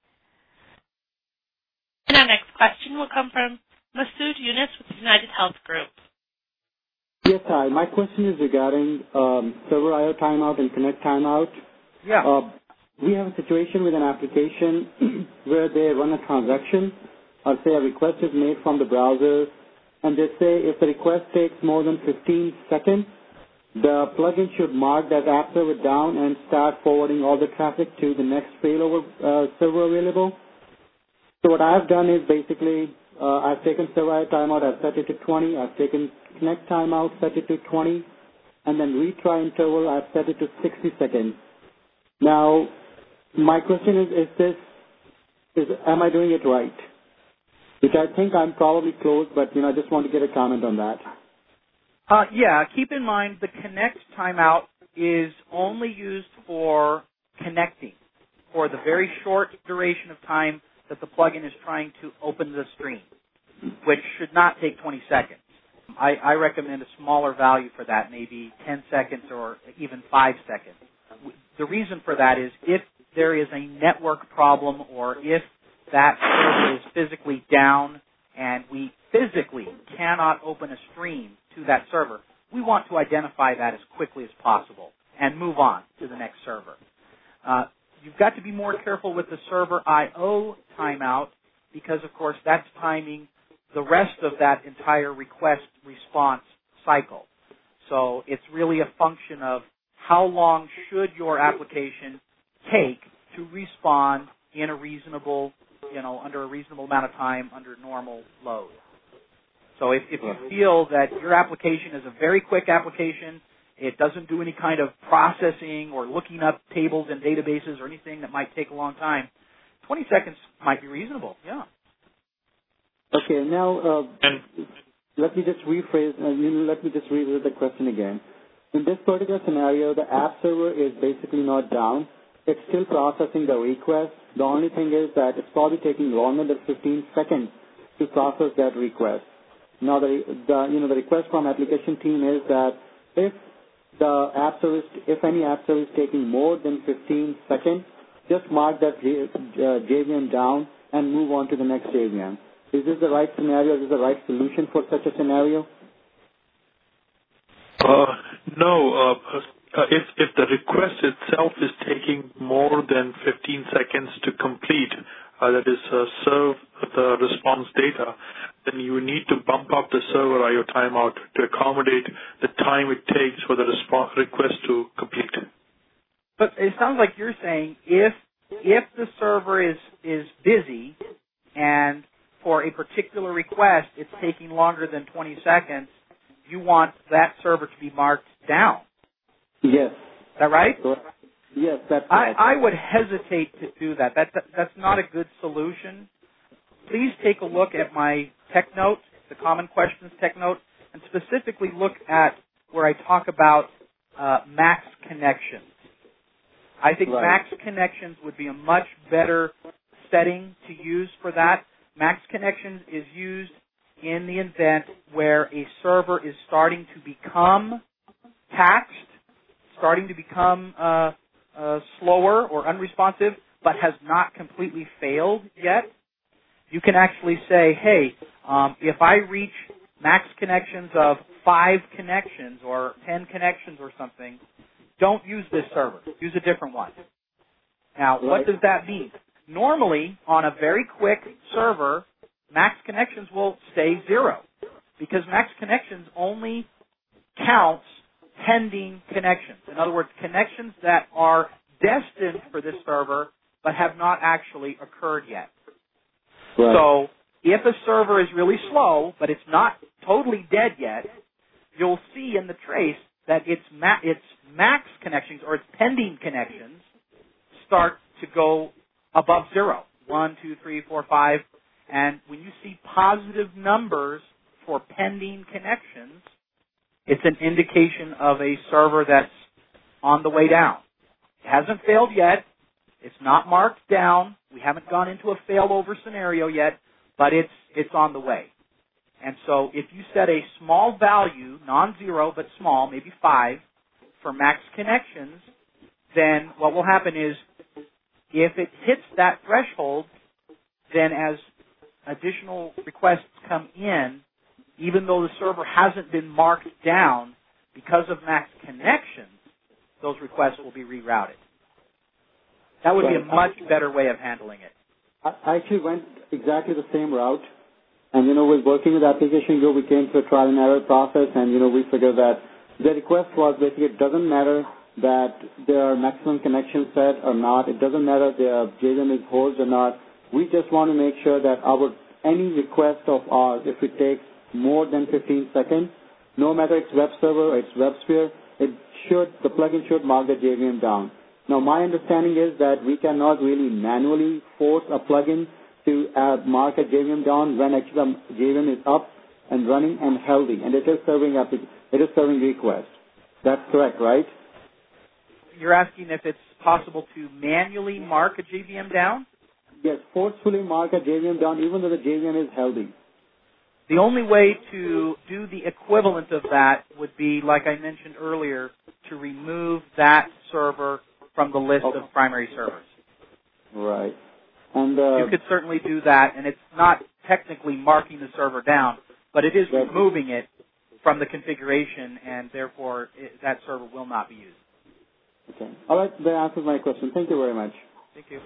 And our next question will come from Masood Yunus with United Health Group. Yes, hi. My question is regarding server I/O timeout and connect timeout. Yeah. We have a situation with an application where they run a transaction, or say a request is made from the browser, and they say if the request takes more than 15 seconds, the plugin should mark that app server down and start forwarding all the traffic to the next failover server available. So what I've done is basically I've taken server I/O timeout, I've set it to 20, I've taken connect timeout, set it to 20, and then retry interval, I've set it to 60 seconds. Now, my question is am I doing it right? Which I think I'm probably close, but I just want to get a comment on that. Yeah, keep in mind the connect timeout is only used for connecting, for the very short duration of time that the plugin is trying to open the stream, which should not take 20 seconds. I recommend a smaller value for that, maybe 10 seconds or even 5 seconds. The reason for that is if there is a network problem or if that server is physically down and we physically cannot open a stream to that server, we want to identify that as quickly as possible and move on to the next server. You've got to be more careful with the server I/O timeout because, of course, that's timing the rest of that entire request response cycle. So it's really a function of how long should your application take to respond in a reasonable, under a reasonable amount of time under normal load. So if you feel that your application is a very quick application, it doesn't do any kind of processing or looking up tables and databases or anything that might take a long time, 20 seconds might be reasonable, yeah. Okay, now let me just rephrase, let me just revisit the question again. In this particular scenario, the app server is basically not down. It's still processing the request. The only thing is that it's probably taking longer than 15 seconds to process that request. Now, the request from application team is that if any app service is taking more than 15 seconds, just mark that JVM down and move on to the next JVM. Is this the right scenario? Is this the right solution for such a scenario? No. If the request itself is taking more than 15 seconds to complete, that is serve the response data, then you need to bump up the server IO timeout to accommodate the time it takes for the request to complete. But it sounds like you're saying if the server is busy and for a particular request it's taking longer than 20 seconds, you want that server to be marked down. Yes. Is that right? Yes, that's right. I would hesitate to do that. That's not a good solution. Please take a look at my tech note, the Common Questions tech note, and specifically look at where I talk about max connections. I think max connections would be a much better setting to use for that. Max connections is used in the event where a server is starting to become taxed, starting to become slower or unresponsive, but has not completely failed yet. You can actually say, hey, if I reach max connections of 5 connections or 10 connections or something, don't use this server. Use a different one. Now, what does that mean? Normally, on a very quick server, max connections will stay 0 because max connections only counts pending connections. In other words, connections that are destined for this server but have not actually occurred yet. Right. So if a server is really slow but it's not totally dead yet, you'll see in the trace that its max connections or its pending connections start to go above 0. 1, 2, 3, 4, 5. And when you see positive numbers for pending connections, it's an indication of a server that's on the way down. It hasn't failed yet. It's not marked down. We haven't gone into a failover scenario yet, but it's on the way. And so if you set a small value, non-zero but small, maybe 5, for max connections, then what will happen is if it hits that threshold, then as additional requests come in, even though the server hasn't been marked down, because of max connections, those requests will be rerouted. That would be a much better way of handling it. I actually went exactly the same route. And, with working with Application Group, we came through a trial and error process, and, we figured that the request was basically it doesn't matter that there are maximum connections set or not. It doesn't matter if the JVM is holds or not. We just want to make sure that any request of ours, if it takes more than 15 seconds, no matter it's web server or it's WebSphere, the plugin should mark the JVM down. Now, my understanding is that we cannot really manually force a plugin to mark a JVM down when actually the JVM is up and running and healthy, and it is serving requests. That's correct, right? You're asking if it's possible to manually mark a JVM down? Yes, forcefully mark a JVM down even though the JVM is healthy. The only way to do the equivalent of that would be, like I mentioned earlier, to remove that server from the list of primary servers. Right. And you could certainly do that, and it's not technically marking the server down, but it is removing it from the configuration, and therefore that server will not be used. Okay. All right, that answers my question. Thank you very much. Thank you.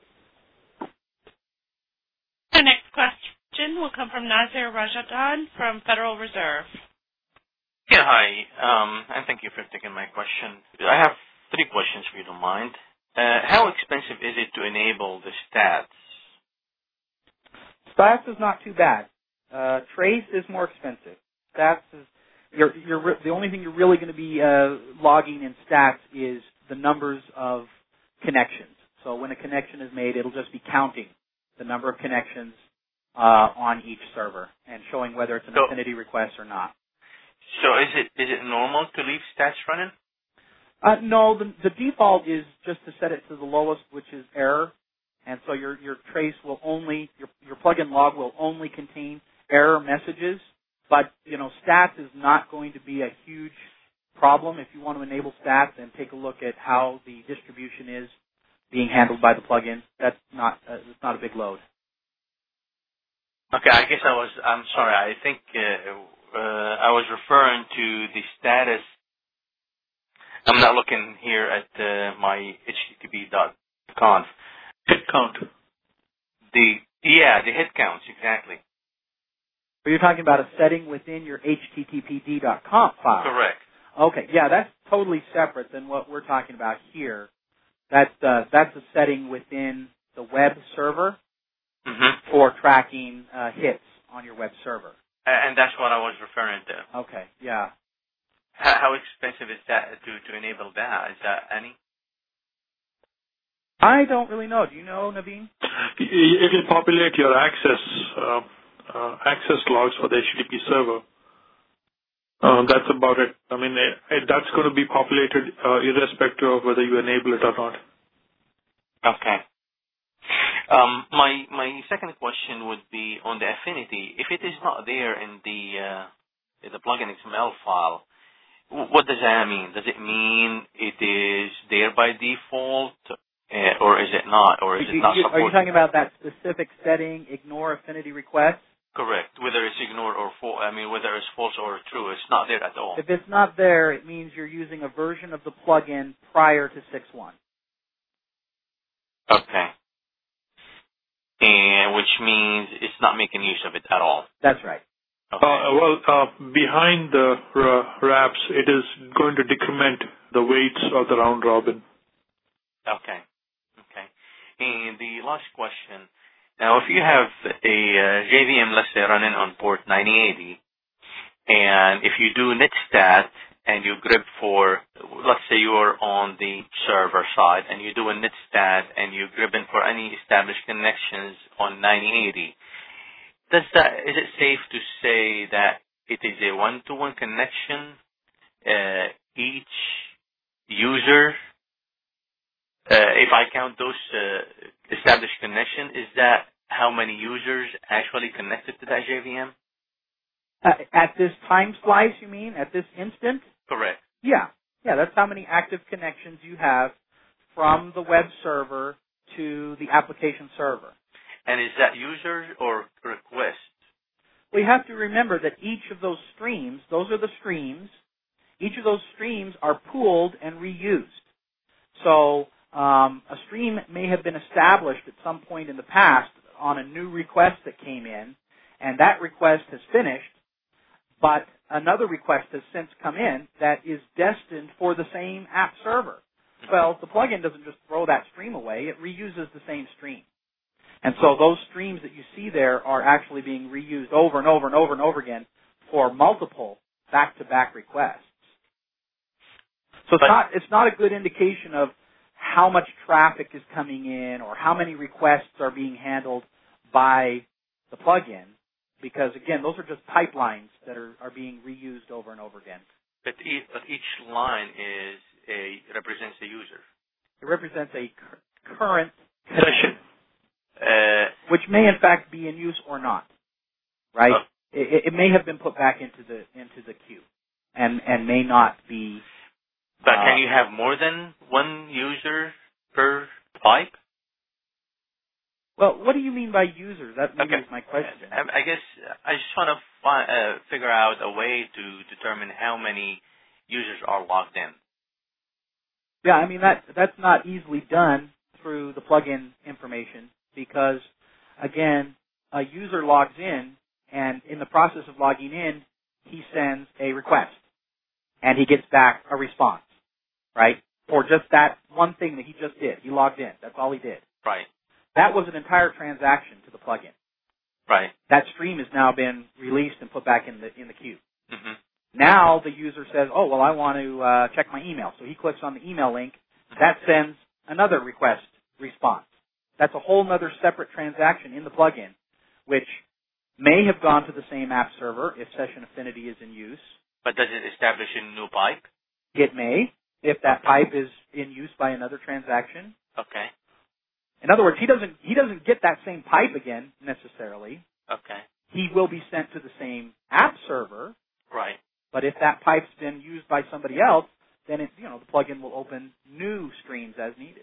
Our next question will come from Nazir Rajadan from Federal Reserve. Yeah, hi, and thank you for taking my question. I have 3 questions, if you don't mind. How expensive is it to enable the stats? Stats is not too bad. Trace is more expensive. Stats is the only thing you're really going to be logging in stats is the numbers of connections. So when a connection is made, it'll just be counting the number of connections on each server and showing whether it's an affinity request or not. So is it normal to leave stats running? No, the default is just to set it to the lowest, which is error, and so your trace will only your plugin log will only contain error messages. But stats is not going to be a huge problem if you want to enable stats and take a look at how the distribution is being handled by the plugin. That's not it's not a big load. Okay, I guess I'm sorry. I think I was referring to the status. I'm not looking here at my http.conf. Hit count. The hit counts, exactly. But you're talking about a setting within your httpd.conf file. Correct. Okay, yeah, that's totally separate than what we're talking about here. That's a setting within the web server for tracking hits on your web server. And that's what I was referring to. Okay, yeah. How expensive is that to enable that? Is that any? I don't really know. Do you know, Naveen? It will populate your access logs for the HTTP server. That's about it. I mean, that's going to be populated irrespective of whether you enable it or not. Okay. My second question would be on the affinity. If it is not there in the plugin XML file, what does that mean? Does it mean it is there by default, or is it not, or is it not supported? Are you talking about that specific setting, ignore affinity requests? Correct. Whether it's ignored or whether it's false or true, it's not there at all. If it's not there, it means you're using a version of the plugin prior to 6.1. Okay. And which means it's not making use of it at all. That's right. Okay. Behind the wraps, it is going to decrement the weights of the round robin. Okay. And the last question. Now, if you have a JVM, let's say, running on port 9080, and if you do netstat and you grep for, let's say you are on the server side, and you do a netstat and you grep in for any established connections on 9080, is it safe to say that it is a one-to-one connection? Each user, if I count those established connection, is that how many users actually connected to that JVM? At this time slice, you mean? At this instant? Correct. Yeah, that's how many active connections you have from the web server to the application server. And is that users or requests? We have to remember that each of those streams, those are the streams, each of those streams are pooled and reused. So a stream may have been established at some point in the past on a new request that came in, and that request has finished, but another request has since come in that is destined for the same app server. Well, the plugin doesn't just throw that stream away, it reuses the same stream. And so those streams that you see there are actually being reused over and over and over and over again for multiple back-to-back requests. So it's not a good indication of how much traffic is coming in or how many requests are being handled by the plugin, because, again, those are just pipelines that are being reused over and over again. But each line represents a user. It represents a current session, which may, in fact, be in use or not, right? It may have been put back into the queue and may not be. But can you have more than one user per pipe? Well, what do you mean by users? That maybe is my question. I guess I just want to figure out a way to determine how many users are logged in. Yeah, I mean, that's not easily done through the plugin information because, again, a user logs in, and in the process of logging in, he sends a request, and he gets back a response, right? For just that one thing that he just did. He logged in. That's all he did. Right. That was an entire transaction to the plugin. Right. That stream has now been released and put back in the queue. Mm-hmm. Now the user says, oh, well, I want to check my email. So he clicks on the email link. That sends another request response. That's a whole other separate transaction in the plugin, which may have gone to the same app server if session affinity is in use. But does it establish a new pipe? It may, if that pipe is in use by another transaction. Okay. In other words, he doesn't get that same pipe again necessarily. Okay. He will be sent to the same app server. Right. But if that pipe's been used by somebody else, then the plugin will open new streams as needed. Okay.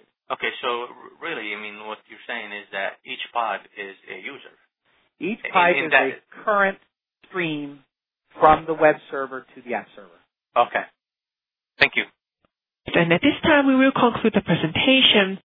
Okay, so really, I mean, what you're saying is that each pod is a user. Each pipe is a current stream from the web server to the app server. Okay. Thank you. And at this time, we will conclude the presentation.